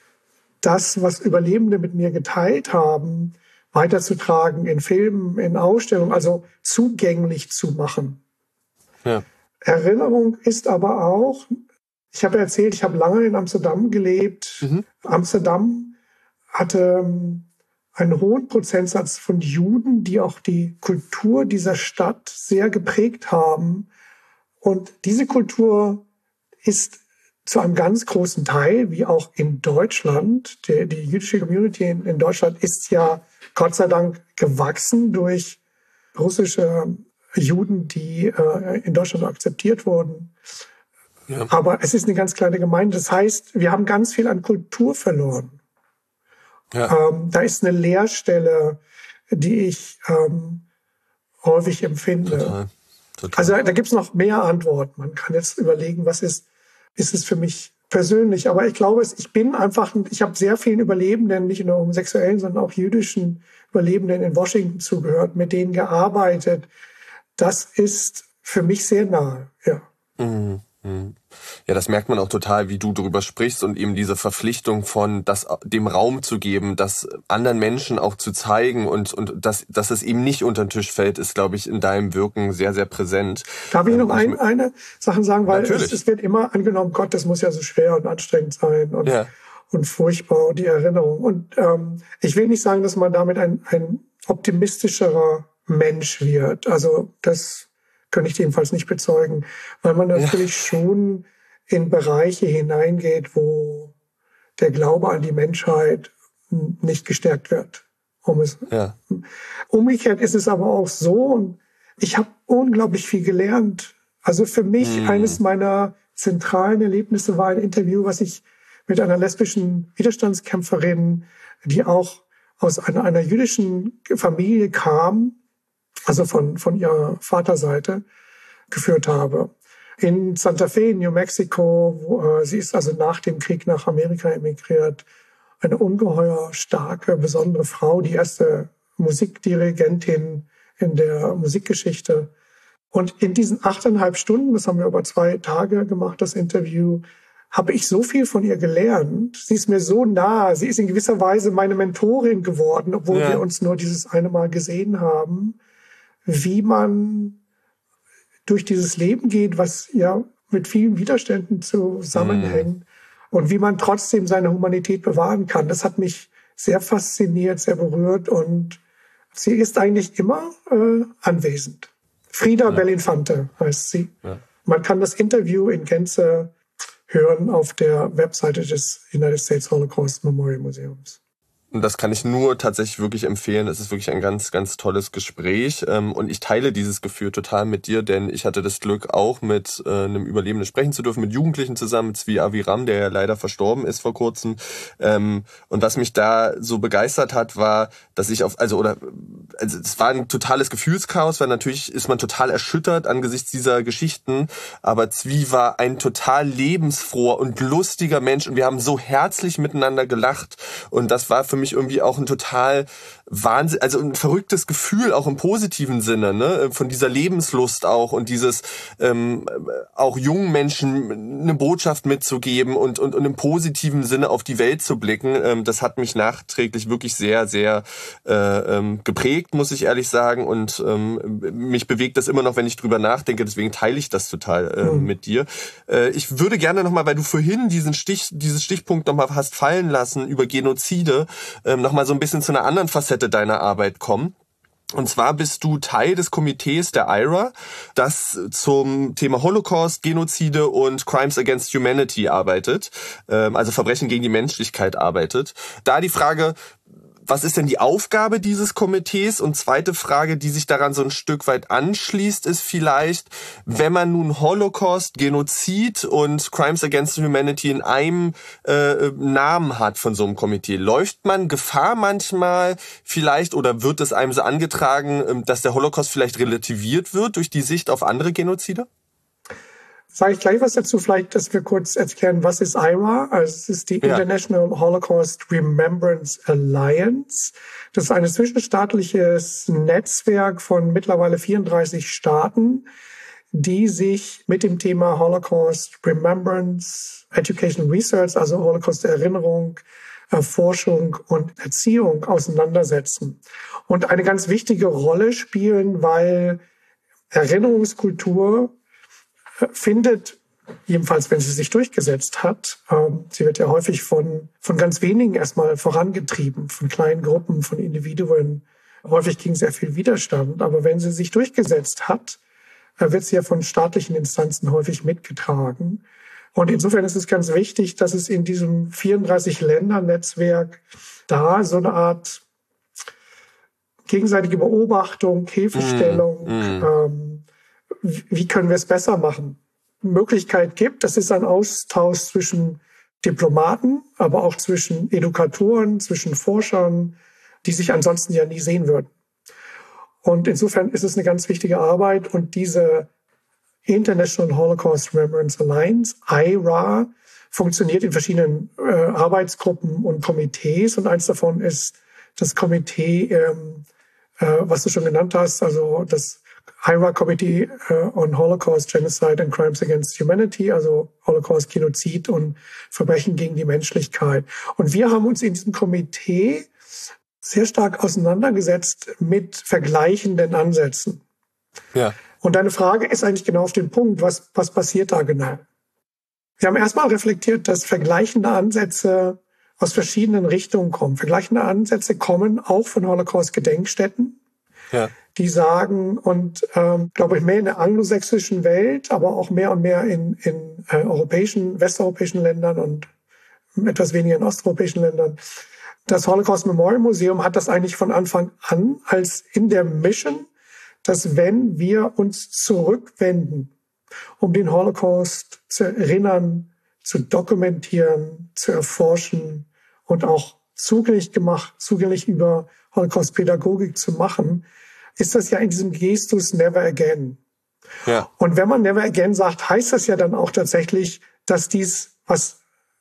das, was Überlebende mit mir geteilt haben, weiterzutragen in Filmen, in Ausstellungen, also zugänglich zu machen. Ja. Erinnerung ist aber auch, ich habe erzählt, ich habe lange in Amsterdam gelebt. Mhm. Amsterdam hatte einen hohen Prozentsatz von Juden, die auch die Kultur dieser Stadt sehr geprägt haben. Und diese Kultur ist zu einem ganz großen Teil, wie auch in Deutschland, die, die jüdische Community in, in Deutschland ist ja Gott sei Dank gewachsen durch russische Juden, die äh, in Deutschland akzeptiert wurden. Ja. Aber es ist eine ganz kleine Gemeinde. Das heißt, wir haben ganz viel an Kultur verloren. Ja. Ähm, da ist eine Leerstelle, die ich ähm, häufig empfinde. Total. Total. Also da gibt's noch mehr Antworten. Man kann jetzt überlegen, was ist, ist es für mich persönlich. Aber ich glaube, ich bin einfach, ich habe sehr vielen Überlebenden, nicht nur homosexuellen, sondern auch jüdischen Überlebenden in Washington zugehört, mit denen gearbeitet. Das ist für mich sehr nahe, ja. Mhm. Ja, das merkt man auch total, wie du darüber sprichst und eben diese Verpflichtung von das dem Raum zu geben, das anderen Menschen auch zu zeigen und und dass dass es eben nicht unter den Tisch fällt, ist, glaube ich, in deinem Wirken sehr sehr präsent. Darf ich noch ähm, ein, eine Sache sagen, weil es, es wird immer angenommen, Gott, das muss ja so schwer und anstrengend sein und ja. und furchtbar die Erinnerung. Und ähm, ich will nicht sagen, dass man damit ein ein optimistischerer Mensch wird. Also das kann ich jedenfalls nicht bezeugen, weil man natürlich ja. schon in Bereiche hineingeht, wo der Glaube an die Menschheit nicht gestärkt wird. Um es ja. Umgekehrt ist es aber auch so, und ich habe unglaublich viel gelernt. Also für mich hm. eines meiner zentralen Erlebnisse war ein Interview, was ich mit einer lesbischen Widerstandskämpferin, die auch aus einer, einer jüdischen Familie kam, also von, von ihrer Vaterseite, geführt habe. In Santa Fe, New Mexico, wo, äh, sie ist also nach dem Krieg nach Amerika emigriert. Eine ungeheuer starke, besondere Frau, die erste Musikdirigentin in der Musikgeschichte. Und in diesen achteinhalb Stunden, das haben wir über zwei Tage gemacht, das Interview, habe ich so viel von ihr gelernt. Sie ist mir so nah. Sie ist in gewisser Weise meine Mentorin geworden, obwohl ja. wir uns nur dieses eine Mal gesehen haben. Wie man durch dieses Leben geht, was ja mit vielen Widerständen zusammenhängt, mm. und wie man trotzdem seine Humanität bewahren kann. Das hat mich sehr fasziniert, sehr berührt, und sie ist eigentlich immer äh, anwesend. Frida ja. Bellinfante heißt sie. Ja. Man kann das Interview in Gänze hören auf der Webseite des United States Holocaust Memorial Museums. Und das kann ich nur tatsächlich wirklich empfehlen. Es ist wirklich ein ganz, ganz tolles Gespräch. Und ich teile dieses Gefühl total mit dir, denn ich hatte das Glück, auch mit einem Überlebenden sprechen zu dürfen, mit Jugendlichen zusammen, mit Zvi Aviram, der ja leider verstorben ist vor kurzem. Und was mich da so begeistert hat, war, dass ich auf, also, oder, also, es war ein totales Gefühlschaos, weil natürlich ist man total erschüttert angesichts dieser Geschichten. Aber Zvi war ein total lebensfroher und lustiger Mensch, und wir haben so herzlich miteinander gelacht. Und das war für mich irgendwie auch ein total Wahnsinn, also ein verrücktes Gefühl, auch im positiven Sinne, ne, von dieser Lebenslust auch, und dieses ähm, auch jungen Menschen eine Botschaft mitzugeben und, und und im positiven Sinne auf die Welt zu blicken. Ähm, das hat mich nachträglich wirklich sehr, sehr äh, ähm, geprägt, muss ich ehrlich sagen, und ähm, mich bewegt das immer noch, wenn ich drüber nachdenke. Deswegen teile ich das total äh, mhm. mit dir. Äh, ich würde gerne nochmal, weil du vorhin diesen Stich, dieses Stichpunkt nochmal hast fallen lassen über Genozide, ähm, nochmal so ein bisschen zu einer anderen Facette deiner Arbeit kommen. Und zwar bist du Teil des Komitees der I R A, das zum Thema Holocaust, Genozide und Crimes Against Humanity arbeitet, also Verbrechen gegen die Menschlichkeit arbeitet. Da die Frage: Was ist denn die Aufgabe dieses Komitees? Und zweite Frage, die sich daran so ein Stück weit anschließt, ist vielleicht, wenn man nun Holocaust, Genozid und Crimes Against Humanity in einem äh, Namen hat von so einem Komitee, läuft man Gefahr manchmal vielleicht, oder wird es einem so angetragen, dass der Holocaust vielleicht relativiert wird durch die Sicht auf andere Genozide? sage ich gleich was dazu, vielleicht, dass wir kurz erklären, was ist I R A? Also es ist die ja. International Holocaust Remembrance Alliance. Das ist ein zwischenstaatliches Netzwerk von mittlerweile vierunddreißig Staaten, die sich mit dem Thema Holocaust Remembrance, Education Research, also Holocaust-Erinnerung, Forschung und Erziehung auseinandersetzen. Und eine ganz wichtige Rolle spielen, weil Erinnerungskultur findet, jedenfalls wenn sie sich durchgesetzt hat, ähm, sie wird ja häufig von, von ganz wenigen erstmal vorangetrieben, von kleinen Gruppen, von Individuen, häufig gegen sehr viel Widerstand. Aber wenn sie sich durchgesetzt hat, äh, wird sie ja von staatlichen Instanzen häufig mitgetragen. Und insofern ist es ganz wichtig, dass es in diesem vierunddreißig-Länder-Netzwerk da so eine Art gegenseitige Beobachtung, Hilfestellung, mm, mm. Ähm, wie können wir es besser machen, Möglichkeit gibt. Das ist ein Austausch zwischen Diplomaten, aber auch zwischen Edukatoren, zwischen Forschern, die sich ansonsten ja nie sehen würden. Und insofern ist es eine ganz wichtige Arbeit. Und diese International Holocaust Remembrance Alliance, I R A, funktioniert in verschiedenen äh, Arbeitsgruppen und Komitees. Und eins davon ist das Komitee, ähm, äh, was du schon genannt hast, also das I R A Committee uh, on Holocaust, Genocide and Crimes Against Humanity, also Holocaust, Genozid und Verbrechen gegen die Menschlichkeit. Und wir haben uns in diesem Komitee sehr stark auseinandergesetzt mit vergleichenden Ansätzen. Ja. Und deine Frage ist eigentlich genau auf den Punkt, was, was passiert da genau? Wir haben erstmal reflektiert, dass vergleichende Ansätze aus verschiedenen Richtungen kommen. Vergleichende Ansätze kommen auch von Holocaust-Gedenkstätten. Ja. Die sagen, und ähm, glaube ich, mehr in der anglosächsischen Welt, aber auch mehr und mehr in, in äh, europäischen, westeuropäischen Ländern und etwas weniger in osteuropäischen Ländern. Das Holocaust Memorial Museum hat das eigentlich von Anfang an als in der Mission, dass wenn wir uns zurückwenden, um den Holocaust zu erinnern, zu dokumentieren, zu erforschen und auch zugänglich gemacht, zugänglich über Holocaust-Pädagogik zu machen, ist das ja in diesem Gestus Never Again. Ja. Und wenn man Never Again sagt, heißt das ja dann auch tatsächlich, dass dies, was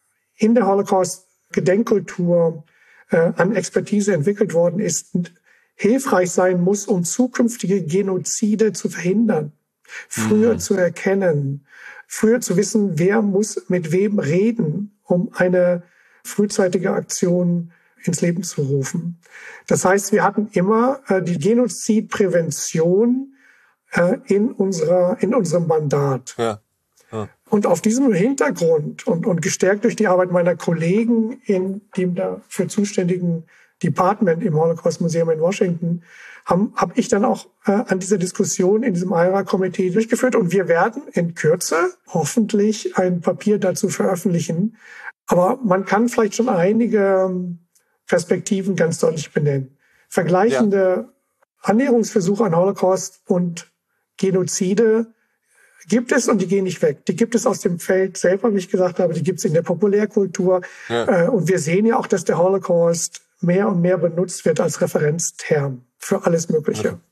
in der Holocaust-Gedenkkultur äh, an Expertise entwickelt worden ist, hilfreich sein muss, um zukünftige Genozide zu verhindern, früher mhm. zu erkennen, früher zu wissen, wer muss mit wem reden, um eine frühzeitige Aktion ins Leben zu rufen. Das heißt, wir hatten immer äh, die Genozidprävention äh, in unserer in unserem Mandat. Ja. Ja. Und auf diesem Hintergrund und, und gestärkt durch die Arbeit meiner Kollegen in dem dafür zuständigen Department im Holocaust Museum in Washington habe hab ich dann auch äh, an dieser Diskussion in diesem I R A-Komitee durchgeführt. Und wir werden in Kürze hoffentlich ein Papier dazu veröffentlichen. Aber man kann vielleicht schon einige Perspektiven ganz deutlich benennen. Vergleichende ja. Annäherungsversuche an Holocaust und Genozide gibt es und die gehen nicht weg. Die gibt es aus dem Feld selber, wie ich gesagt habe, die gibt es in der Populärkultur. Ja. Und wir sehen ja auch, dass der Holocaust mehr und mehr benutzt wird als Referenzterm für alles Mögliche, ja.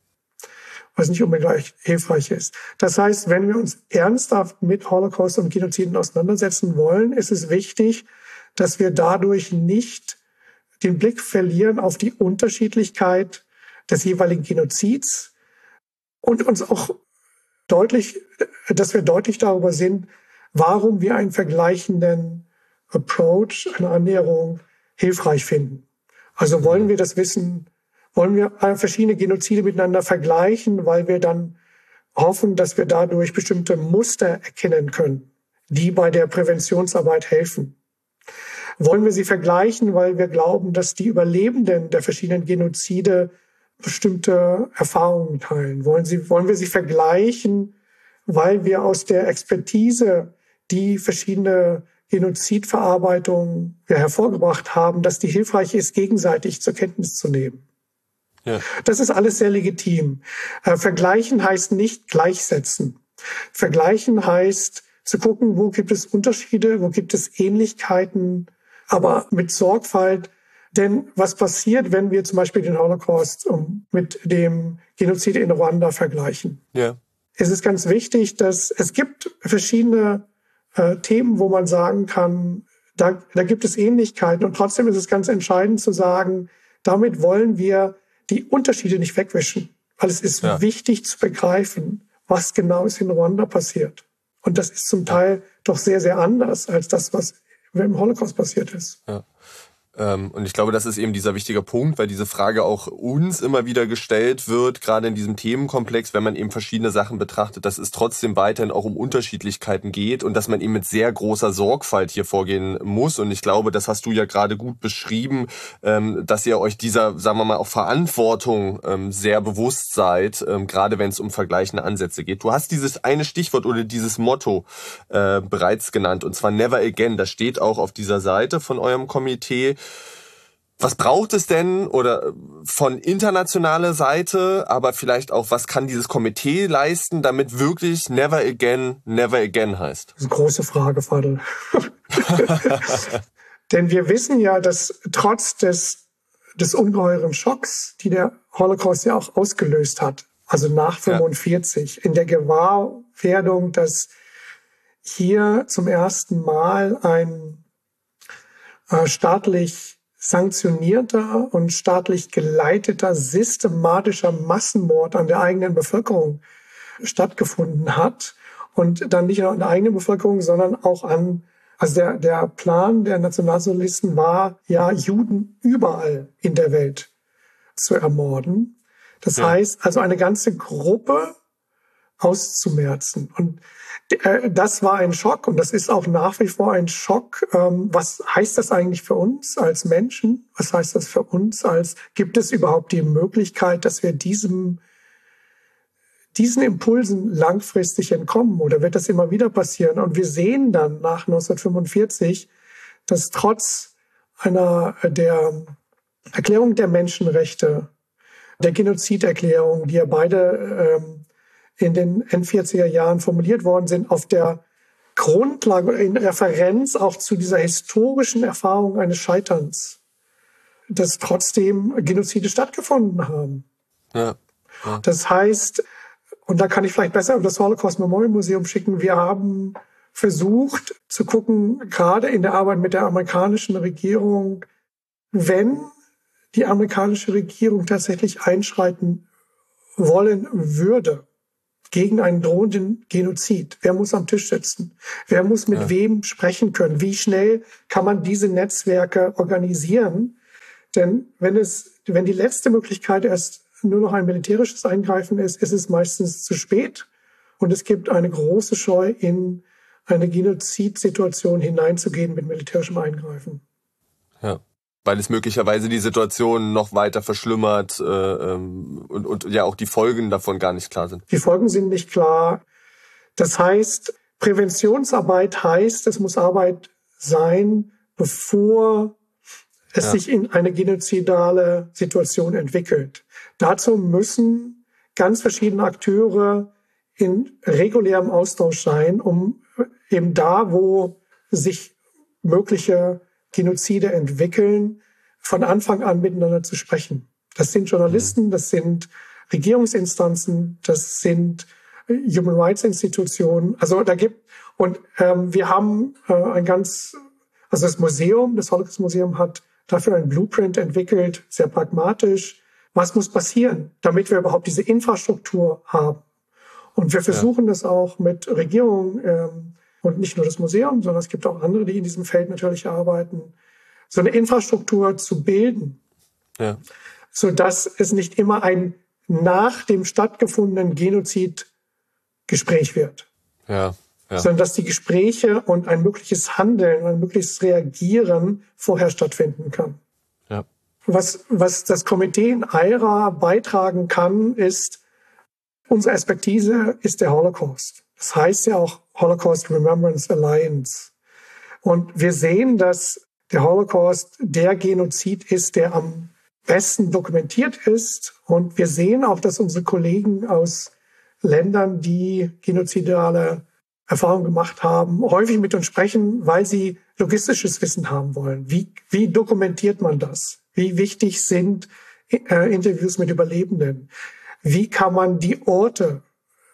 was nicht unbedingt gleich hilfreich ist. Das heißt, wenn wir uns ernsthaft mit Holocaust und Genoziden auseinandersetzen wollen, ist es wichtig, dass wir dadurch nicht den Blick verlieren auf die Unterschiedlichkeit des jeweiligen Genozids und uns auch deutlich, dass wir deutlich darüber sind, warum wir einen vergleichenden Approach, eine Annäherung hilfreich finden. Also wollen wir das wissen, wollen wir verschiedene Genozide miteinander vergleichen, weil wir dann hoffen, dass wir dadurch bestimmte Muster erkennen können, die bei der Präventionsarbeit helfen. Wollen wir sie vergleichen, weil wir glauben, dass die Überlebenden der verschiedenen Genozide bestimmte Erfahrungen teilen? Wollen, sie, wollen wir sie vergleichen, weil wir aus der Expertise, die verschiedene Genozidverarbeitungen ja, hervorgebracht haben, dass die hilfreich ist, gegenseitig zur Kenntnis zu nehmen? Ja. Das ist alles sehr legitim. Äh, vergleichen heißt nicht gleichsetzen. Vergleichen heißt zu gucken, wo gibt es Unterschiede, wo gibt es Ähnlichkeiten, aber mit Sorgfalt. Denn was passiert, wenn wir zum Beispiel den Holocaust mit dem Genozid in Ruanda vergleichen? Ja. ist es ganz wichtig, dass es gibt verschiedene äh, Themen, wo man sagen kann, da, da gibt es Ähnlichkeiten. Und trotzdem ist es ganz entscheidend zu sagen, damit wollen wir die Unterschiede nicht wegwischen. Weil es ist ja. wichtig zu begreifen, was genau ist in Ruanda passiert. Und das ist zum Teil doch sehr, sehr anders als das, was im Holocaust passiert ist. Ja. Und ich glaube, das ist eben dieser wichtige Punkt, weil diese Frage auch uns immer wieder gestellt wird, gerade in diesem Themenkomplex, wenn man eben verschiedene Sachen betrachtet, dass es trotzdem weiterhin auch um Unterschiedlichkeiten geht und dass man eben mit sehr großer Sorgfalt hier vorgehen muss. Und ich glaube, das hast du ja gerade gut beschrieben, dass ihr euch dieser, sagen wir mal, auch Verantwortung sehr bewusst seid, gerade wenn es um vergleichende Ansätze geht. Du hast dieses eine Stichwort oder dieses Motto äh, bereits genannt, und zwar Never Again. Das steht auch auf dieser Seite von eurem Komitee. Was braucht es denn oder von internationaler Seite, aber vielleicht auch, was kann dieses Komitee leisten, damit wirklich Never Again, Never Again heißt? Das ist eine große Frage, Fadl. Denn wir wissen ja, dass trotz des, des ungeheuren Schocks, die der Holocaust ja auch ausgelöst hat, also nach fünfundvierzig, ja. in der Gewahrwerdung, dass hier zum ersten Mal ein äh, staatlich sanktionierter und staatlich geleiteter, systematischer Massenmord an der eigenen Bevölkerung stattgefunden hat. Und dann nicht nur an der eigenen Bevölkerung, sondern auch an, also der, der Plan der Nationalsozialisten war, ja, Juden überall in der Welt zu ermorden. Das ja. heißt, also eine ganze Gruppe auszumerzen. Und das war ein Schock und das ist auch nach wie vor ein Schock. Was heißt das eigentlich für uns als Menschen? Was heißt das für uns als, gibt es überhaupt die Möglichkeit, dass wir diesem, diesen Impulsen langfristig entkommen? Oder wird das immer wieder passieren? Und wir sehen dann nach neunzehnhundertfünfundvierzig, dass trotz einer, der Erklärung der Menschenrechte, der Genoziderklärung, die ja beide, ähm, in den Endvierziger Jahren formuliert worden sind, auf der Grundlage, in Referenz auch zu dieser historischen Erfahrung eines Scheiterns, dass trotzdem Genozide stattgefunden haben. Ja, ja. Das heißt, und da kann ich vielleicht besser auf das Holocaust Memorial Museum schicken, wir haben versucht zu gucken, gerade in der Arbeit mit der amerikanischen Regierung, wenn die amerikanische Regierung tatsächlich einschreiten wollen würde, gegen einen drohenden Genozid. Wer muss am Tisch sitzen? Wer muss mit ja. wem sprechen können? Wie schnell kann man diese Netzwerke organisieren? Denn wenn es, wenn die letzte Möglichkeit erst nur noch ein militärisches Eingreifen ist, ist es meistens zu spät. Und es gibt eine große Scheu, in eine Genozidsituation hineinzugehen mit militärischem Eingreifen. Ja. Weil es möglicherweise die Situation noch weiter verschlimmert äh, ähm, und, und ja auch die Folgen davon gar nicht klar sind. Die Folgen sind nicht klar. Das heißt, Präventionsarbeit heißt, es muss Arbeit sein, bevor es ja. sich in eine genozidale Situation entwickelt. Dazu müssen ganz verschiedene Akteure in regulärem Austausch sein, um eben da, wo sich mögliche Genozide entwickeln, von Anfang an miteinander zu sprechen. Das sind Journalisten, das sind Regierungsinstanzen, das sind Human Rights Institutionen. Also da gibt, und ähm, wir haben äh, ein ganz, also das Museum, das Holocaust Museum hat dafür ein Blueprint entwickelt, sehr pragmatisch. Was muss passieren, damit wir überhaupt diese Infrastruktur haben? Und wir versuchen ja. das auch mit Regierungen, ähm, und nicht nur das Museum, sondern es gibt auch andere, die in diesem Feld natürlich arbeiten, so eine Infrastruktur zu bilden, ja. sodass es nicht immer ein nach dem stattgefundenen Genozid Gespräch wird, ja. Ja. sondern dass die Gespräche und ein mögliches Handeln, ein mögliches Reagieren vorher stattfinden kann. Ja. Was, was das Komitee in Aira beitragen kann, ist, unsere Expertise ist der Holocaust. Das heißt ja auch Holocaust Remembrance Alliance. Und wir sehen, dass der Holocaust der Genozid ist, der am besten dokumentiert ist. Und wir sehen auch, dass unsere Kollegen aus Ländern, die genozidale Erfahrungen gemacht haben, häufig mit uns sprechen, weil sie logistisches Wissen haben wollen. Wie, wie dokumentiert man das? Wie wichtig sind äh, Interviews mit Überlebenden? Wie kann man die Orte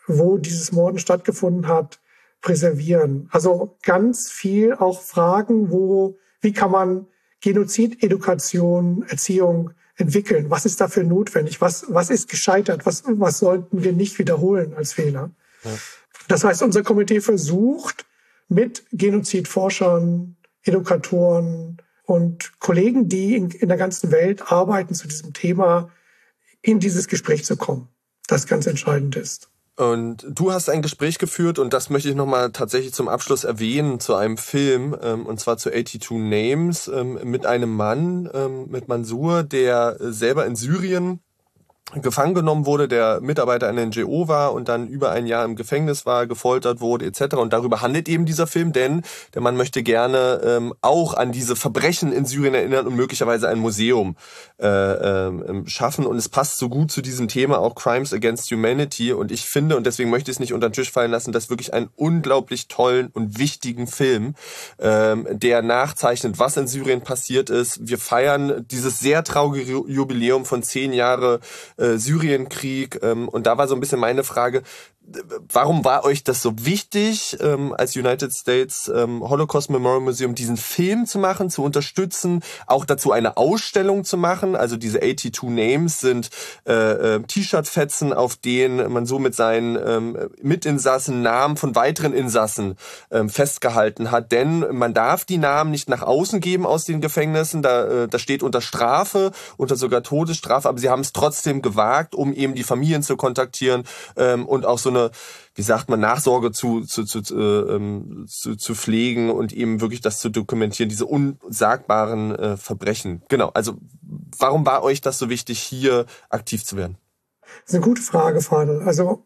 wo dieses Morden stattgefunden hat, präservieren. Also ganz viel auch Fragen, wo, wie kann man Genozid, Education, Erziehung entwickeln? Was ist dafür notwendig? Was, was ist gescheitert? Was, was sollten wir nicht wiederholen als Fehler? Ja. Das heißt, unser Komitee versucht, mit Genozidforschern, Edukatoren und Kollegen, die in, in der ganzen Welt arbeiten zu diesem Thema, in dieses Gespräch zu kommen, das ganz entscheidend ist. Und du hast ein Gespräch geführt, und das möchte ich nochmal tatsächlich zum Abschluss erwähnen, zu einem Film, ähm, und zwar zu eighty-two Names, ähm, mit einem Mann, ähm, mit Mansour, der selber in Syrien gefangen genommen wurde, der Mitarbeiter einer N G O war und dann über ein Jahr im Gefängnis war, gefoltert wurde et cetera. Und darüber handelt eben dieser Film, denn der Mann möchte gerne ähm, auch an diese Verbrechen in Syrien erinnern und möglicherweise ein Museum äh, äh, schaffen. Und es passt so gut zu diesem Thema, auch Crimes Against Humanity. Und ich finde, und deswegen möchte ich es nicht unter den Tisch fallen lassen, das wirklich einen unglaublich tollen und wichtigen Film, ähm, der nachzeichnet, was in Syrien passiert ist. Wir feiern dieses sehr traurige Jubiläum von zehn Jahre Syrienkrieg, ähm, und da war so ein bisschen meine Frage, warum war euch das so wichtig, ähm, als United States ähm, Holocaust Memorial Museum diesen Film zu machen, zu unterstützen, auch dazu eine Ausstellung zu machen? Also diese eighty-two Names sind äh, äh, T-Shirt-Fetzen, auf denen man so mit seinen ähm, Mitinsassen Namen von weiteren Insassen ähm, festgehalten hat. Denn man darf die Namen nicht nach außen geben aus den Gefängnissen, da, äh, da steht unter Strafe, unter sogar Todesstrafe, aber sie haben es trotzdem gewagt, um eben die Familien zu kontaktieren ähm, und auch so eine, wie sagt man, Nachsorge zu, zu, zu, äh, zu, zu pflegen und eben wirklich das zu dokumentieren, diese unsagbaren äh, Verbrechen. Genau, also warum war euch das so wichtig, hier aktiv zu werden? Das ist eine gute Frage, Fadel. Also,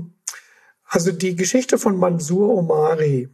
also die Geschichte von Mansour Omari,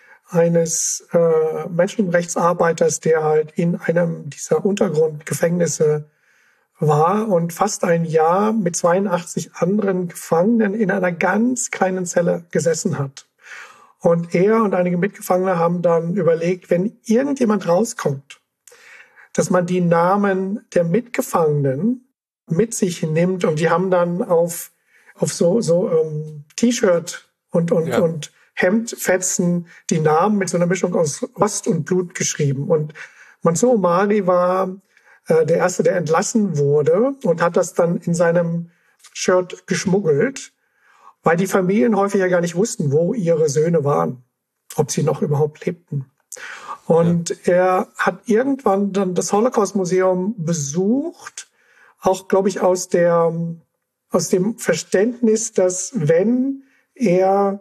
eines äh, Menschenrechtsarbeiters, der halt in einem dieser Untergrundgefängnisse war und fast ein Jahr mit zweiundachtzig anderen Gefangenen in einer ganz kleinen Zelle gesessen hat. Und er und einige Mitgefangene haben dann überlegt, wenn irgendjemand rauskommt, dass man die Namen der Mitgefangenen mit sich nimmt, und die haben dann auf, auf so, so ähm, T-Shirt und, und, ja. und Hemdfetzen die Namen mit so einer Mischung aus Rost und Blut geschrieben. Und Mansour Omari war der Erste, der entlassen wurde, und hat das dann in seinem Shirt geschmuggelt, weil die Familien häufig ja gar nicht wussten, wo ihre Söhne waren, ob sie noch überhaupt lebten. Und ja. er hat irgendwann dann das Holocaust-Museum besucht, auch, glaube ich, aus der, aus dem Verständnis, dass wenn er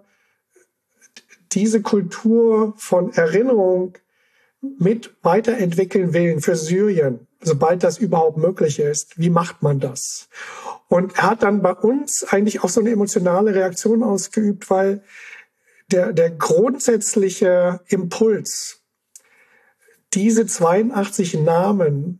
diese Kultur von Erinnerung mit weiterentwickeln will für Syrien, sobald das überhaupt möglich ist, wie macht man das? Und er hat dann bei uns eigentlich auch so eine emotionale Reaktion ausgeübt, weil der, der grundsätzliche Impuls, diese zweiundachtzig Namen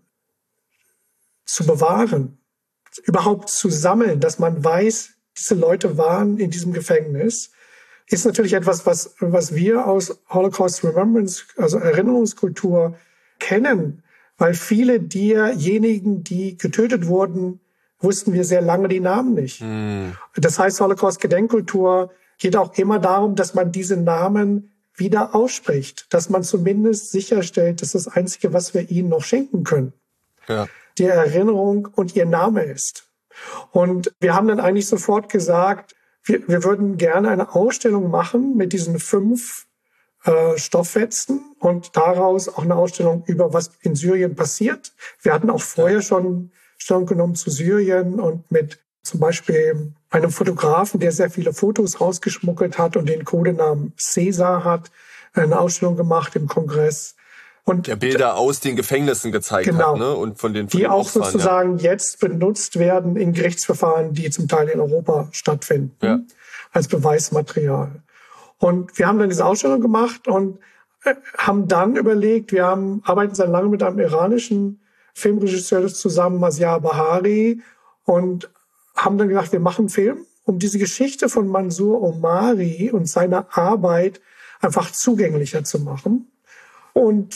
zu bewahren, überhaupt zu sammeln, dass man weiß, diese Leute waren in diesem Gefängnis, ist natürlich etwas, was, was wir aus Holocaust Remembrance, also Erinnerungskultur, kennen, weil viele derjenigen, die getötet wurden, wussten wir sehr lange die Namen nicht. Mm. Das heißt, Holocaust-Gedenkkultur geht auch immer darum, dass man diese Namen wieder ausspricht, dass man zumindest sicherstellt, dass das Einzige, was wir ihnen noch schenken können, ja. die Erinnerung und ihr Name ist. Und wir haben dann eigentlich sofort gesagt, wir, wir würden gerne eine Ausstellung machen mit diesen fünf äh, Stofffetzen und daraus auch eine Ausstellung über, was in Syrien passiert. Wir hatten auch vorher schon Stellung genommen zu Syrien und mit zum Beispiel einem Fotografen, der sehr viele Fotos rausgeschmuggelt hat und den Codenamen Cäsar hat, eine Ausstellung gemacht im Kongress. Und der Bilder aus den Gefängnissen gezeigt genau, hat, ne? Und von den von die den auch Opfern, sozusagen ja. jetzt benutzt werden in Gerichtsverfahren, die zum Teil in Europa stattfinden, ja. als Beweismaterial. Und wir haben dann diese Ausstellung gemacht und haben dann überlegt, wir haben arbeiten seit langem mit einem iranischen Filmregisseur zusammen, Mazyar Bahari, und haben dann gedacht, wir machen einen Film, um diese Geschichte von Mansour Omari und seiner Arbeit einfach zugänglicher zu machen. Und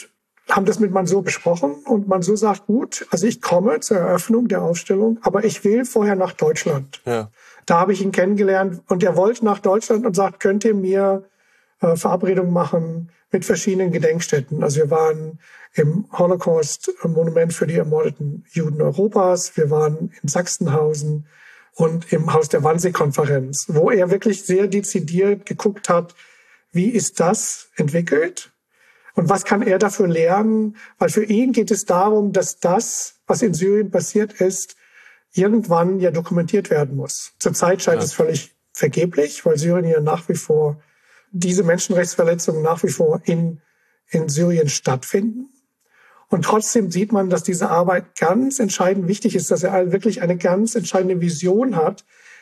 haben das mit Mansour besprochen und Mansour sagt, gut, also ich komme zur Eröffnung der Ausstellung, aber ich will vorher nach Deutschland. Ja. Da habe ich ihn kennengelernt und er wollte nach Deutschland und sagt, könnt ihr mir äh, Verabredungen machen mit verschiedenen Gedenkstätten. Also wir waren im Holocaust-Monument für die ermordeten Juden Europas, wir waren in Sachsenhausen und im Haus der Wannsee-Konferenz, wo er wirklich sehr dezidiert geguckt hat, wie ist das entwickelt und was kann er dafür lernen, weil für ihn geht es darum, dass das, was in Syrien passiert ist, irgendwann ja dokumentiert werden muss. Zurzeit scheint ja. es völlig vergeblich, weil Syrien ja nach wie vor, diese Menschenrechtsverletzungen nach wie vor in, in Syrien stattfinden. Und trotzdem sieht man, dass diese Arbeit ganz entscheidend wichtig ist, dass er wirklich eine ganz entscheidende Vision hat,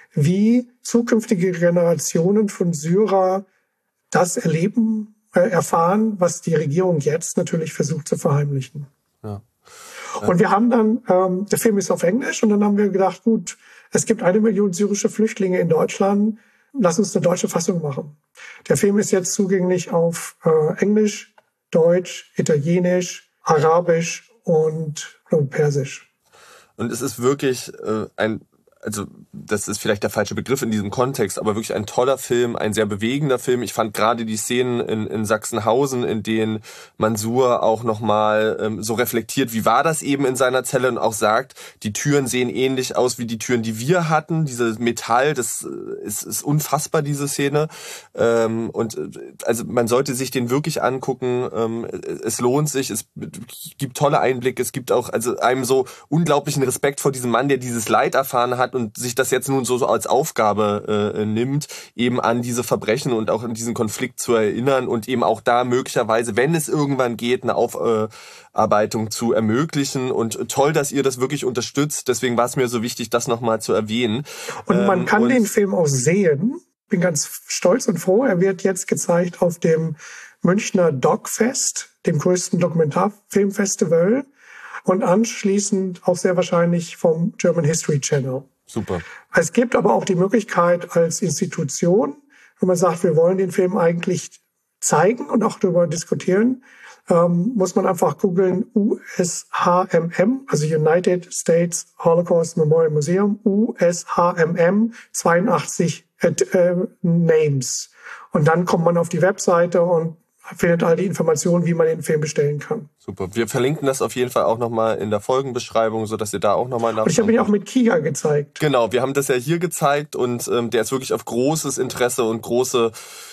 wie zukünftige Generationen von Syrer das erleben, äh, erfahren, was die Regierung jetzt natürlich versucht zu verheimlichen. Ja. Ja. Und wir haben dann, ähm, der Film ist auf Englisch, und dann haben wir gedacht, gut, es gibt eine Million syrische Flüchtlinge in Deutschland, lass uns eine deutsche Fassung machen. Der Film ist jetzt zugänglich auf äh, Englisch, Deutsch, Italienisch, Arabisch und glaube, Persisch. Und es ist wirklich äh, ein, also das ist vielleicht der falsche Begriff in diesem Kontext, aber wirklich ein toller Film, ein sehr bewegender Film. Ich fand gerade die Szenen in, in Sachsenhausen, in denen Mansour auch nochmal ähm, so reflektiert, wie war das eben in seiner Zelle, und auch sagt, die Türen sehen ähnlich aus wie die Türen, die wir hatten. Dieses Metall, das ist, ist unfassbar, diese Szene. Ähm, und also man sollte sich den wirklich angucken. Ähm, es lohnt sich, es gibt tolle Einblicke, es gibt auch also einem so unglaublichen Respekt vor diesem Mann, der dieses Leid erfahren hat und sich das jetzt nun so, so als Aufgabe äh, nimmt, eben an diese Verbrechen und auch an diesen Konflikt zu erinnern und eben auch da möglicherweise, wenn es irgendwann geht, eine Aufarbeitung zu ermöglichen. Und toll, dass ihr das wirklich unterstützt. Deswegen war es mir so wichtig, das nochmal zu erwähnen. Und man kann ähm, den Film auch sehen. Ich bin ganz stolz und froh. Er wird jetzt gezeigt auf dem Münchner Docfest, dem größten Dokumentarfilmfestival. Und anschließend auch sehr wahrscheinlich vom German History Channel. Super. Es gibt aber auch die Möglichkeit als Institution, wenn man sagt, wir wollen den Film eigentlich zeigen und auch darüber diskutieren, ähm, muss man einfach googeln U S H M M, also United States Holocaust Memorial Museum, U S H M M zweiundachtzig äh, Names. Und dann kommt man auf die Webseite und findet all die Informationen, wie man den Film bestellen kann. Super. Wir verlinken das auf jeden Fall auch nochmal in der Folgenbeschreibung, sodass ihr da auch nochmal nachschaut. Und ich habe ihn auch mit Kiga gezeigt. Genau, wir haben das ja hier gezeigt und ähm, der ist wirklich auf großes Interesse und große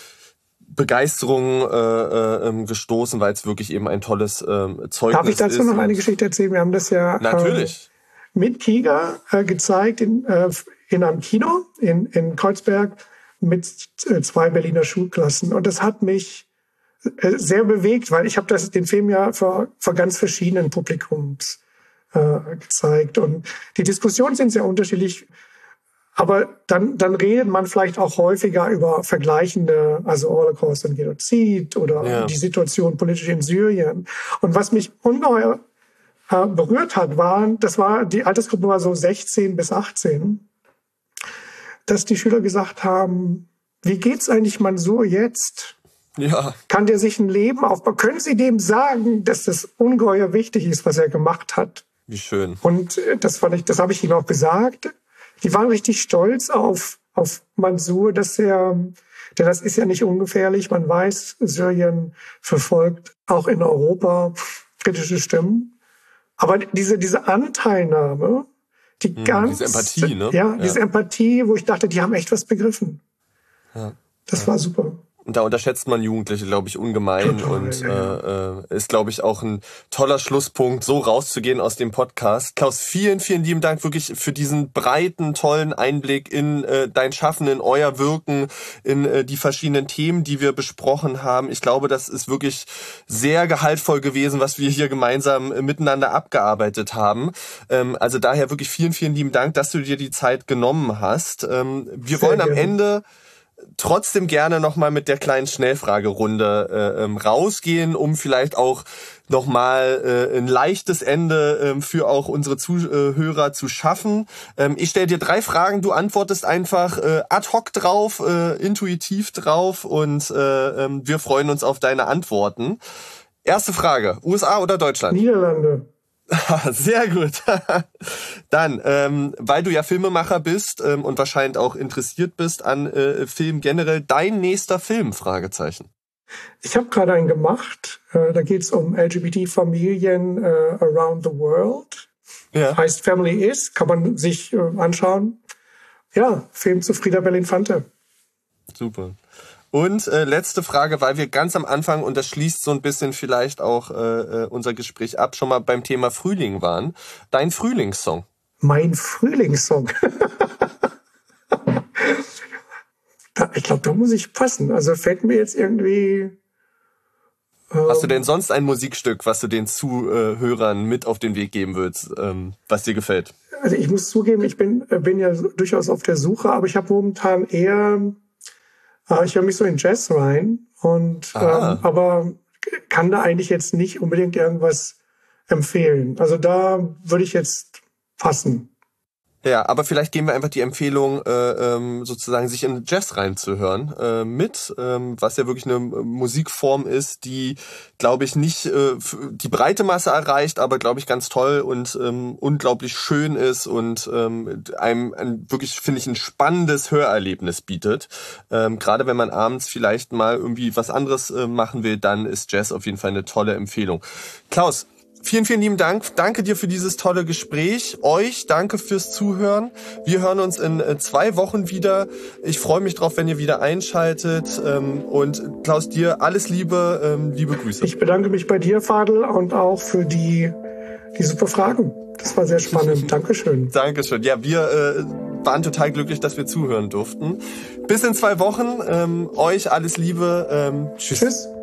Begeisterung äh, äh, gestoßen, weil es wirklich eben ein tolles äh, Zeugnis ist. Darf ich dazu ist noch eine Geschichte erzählen? Wir haben das ja Natürlich. Äh, mit Kiga äh, gezeigt in, äh, in einem Kino in, in Kreuzberg mit äh, zwei Berliner Schulklassen. Und das hat mich sehr bewegt, weil ich habe das den Film ja vor, vor ganz verschiedenen Publikums äh, gezeigt. Und die Diskussionen sind sehr unterschiedlich. Aber dann, dann redet man vielleicht auch häufiger über vergleichende, also Holocaust und Genozid oder ja. die Situation politisch in Syrien. Und was mich ungeheuer äh, berührt hat, war, das war, die Altersgruppe war so sechzehn bis achtzehn, dass die Schüler gesagt haben, wie geht's eigentlich Mansour jetzt? Ja. Kann der sich ein Leben aufbauen? Können Sie dem sagen, dass das ungeheuer wichtig ist, was er gemacht hat? Wie schön. Und das fand ich, das habe ich ihm auch gesagt. Die waren richtig stolz auf, auf Mansour, dass er, denn das ist ja nicht ungefährlich. Man weiß, Syrien verfolgt auch in Europa kritische Stimmen. Aber diese, diese Anteilnahme, die hm, ganz, diese Empathie, ne? Ja, diese ja. Empathie, wo ich dachte, die haben echt was begriffen. Ja. Das ja. war super. Und da unterschätzt man Jugendliche, glaube ich, ungemein. Total, und ja. äh, ist, glaube ich, auch ein toller Schlusspunkt, so rauszugehen aus dem Podcast. Klaus, vielen, vielen lieben Dank wirklich für diesen breiten, tollen Einblick in äh, dein Schaffen, in euer Wirken, in äh, die verschiedenen Themen, die wir besprochen haben. Ich glaube, das ist wirklich sehr gehaltvoll gewesen, was wir hier gemeinsam äh, miteinander abgearbeitet haben. Ähm, also daher wirklich vielen, vielen lieben Dank, dass du dir die Zeit genommen hast. Ähm, wir sehr wollen gerne. Am Ende trotzdem gerne nochmal mit der kleinen Schnellfragerunde äh, ähm, rausgehen, um vielleicht auch nochmal äh, ein leichtes Ende äh, für auch unsere Zuhörer zu schaffen. Ähm, ich stelle dir drei Fragen, du antwortest einfach äh, ad hoc drauf, äh, intuitiv drauf und äh, äh, wir freuen uns auf deine Antworten. Erste Frage, U S A oder Deutschland? Niederlande. Sehr gut. Dann, ähm, weil du ja Filmemacher bist ähm, und wahrscheinlich auch interessiert bist an äh, Film generell, dein nächster Film? Fragezeichen. Ich habe gerade einen gemacht. Äh, da geht es um L G B T-Familien äh, around the world. Ja. Heißt Family Is, kann man sich äh, anschauen. Ja, Film zu Frida Bellinfante. Super. Und äh, letzte Frage, weil wir ganz am Anfang, und das schließt so ein bisschen vielleicht auch äh, unser Gespräch ab, schon mal beim Thema Frühling waren. Dein Frühlingssong? Mein Frühlingssong? Ich glaube, da muss ich passen. Also fällt mir jetzt irgendwie... Ähm, Hast du denn sonst ein Musikstück, was du den Zuhörern mit auf den Weg geben würdest, ähm, was dir gefällt? Also ich muss zugeben, ich bin, bin ja durchaus auf der Suche, aber ich habe momentan eher... Ich höre mich so in Jazz rein und ähm, aber kann da eigentlich jetzt nicht unbedingt irgendwas empfehlen. Also da würde ich jetzt passen. Ja, aber vielleicht geben wir einfach die Empfehlung, äh, ähm, sozusagen sich in Jazz reinzuhören äh, mit, ähm, was ja wirklich eine Musikform ist, die, glaube ich, nicht äh, die breite Masse erreicht, aber, glaube ich, ganz toll und ähm, unglaublich schön ist und ähm, einem ein, wirklich, finde ich, ein spannendes Hörerlebnis bietet. Ähm, gerade wenn man abends vielleicht mal irgendwie was anderes äh, machen will, dann ist Jazz auf jeden Fall eine tolle Empfehlung. Klaus, vielen, vielen lieben Dank. Danke dir für dieses tolle Gespräch. Euch danke fürs Zuhören. Wir hören uns in zwei Wochen wieder. Ich freue mich drauf, wenn ihr wieder einschaltet. Und Klaus, dir alles Liebe, liebe Grüße. Ich bedanke mich bei dir, Fadel, und auch für die, die super Fragen. Das war sehr spannend. Dankeschön. Dankeschön. Ja, wir äh, waren total glücklich, dass wir zuhören durften. Bis in zwei Wochen. Ähm, euch alles Liebe. Ähm, tschüss. Tschüss.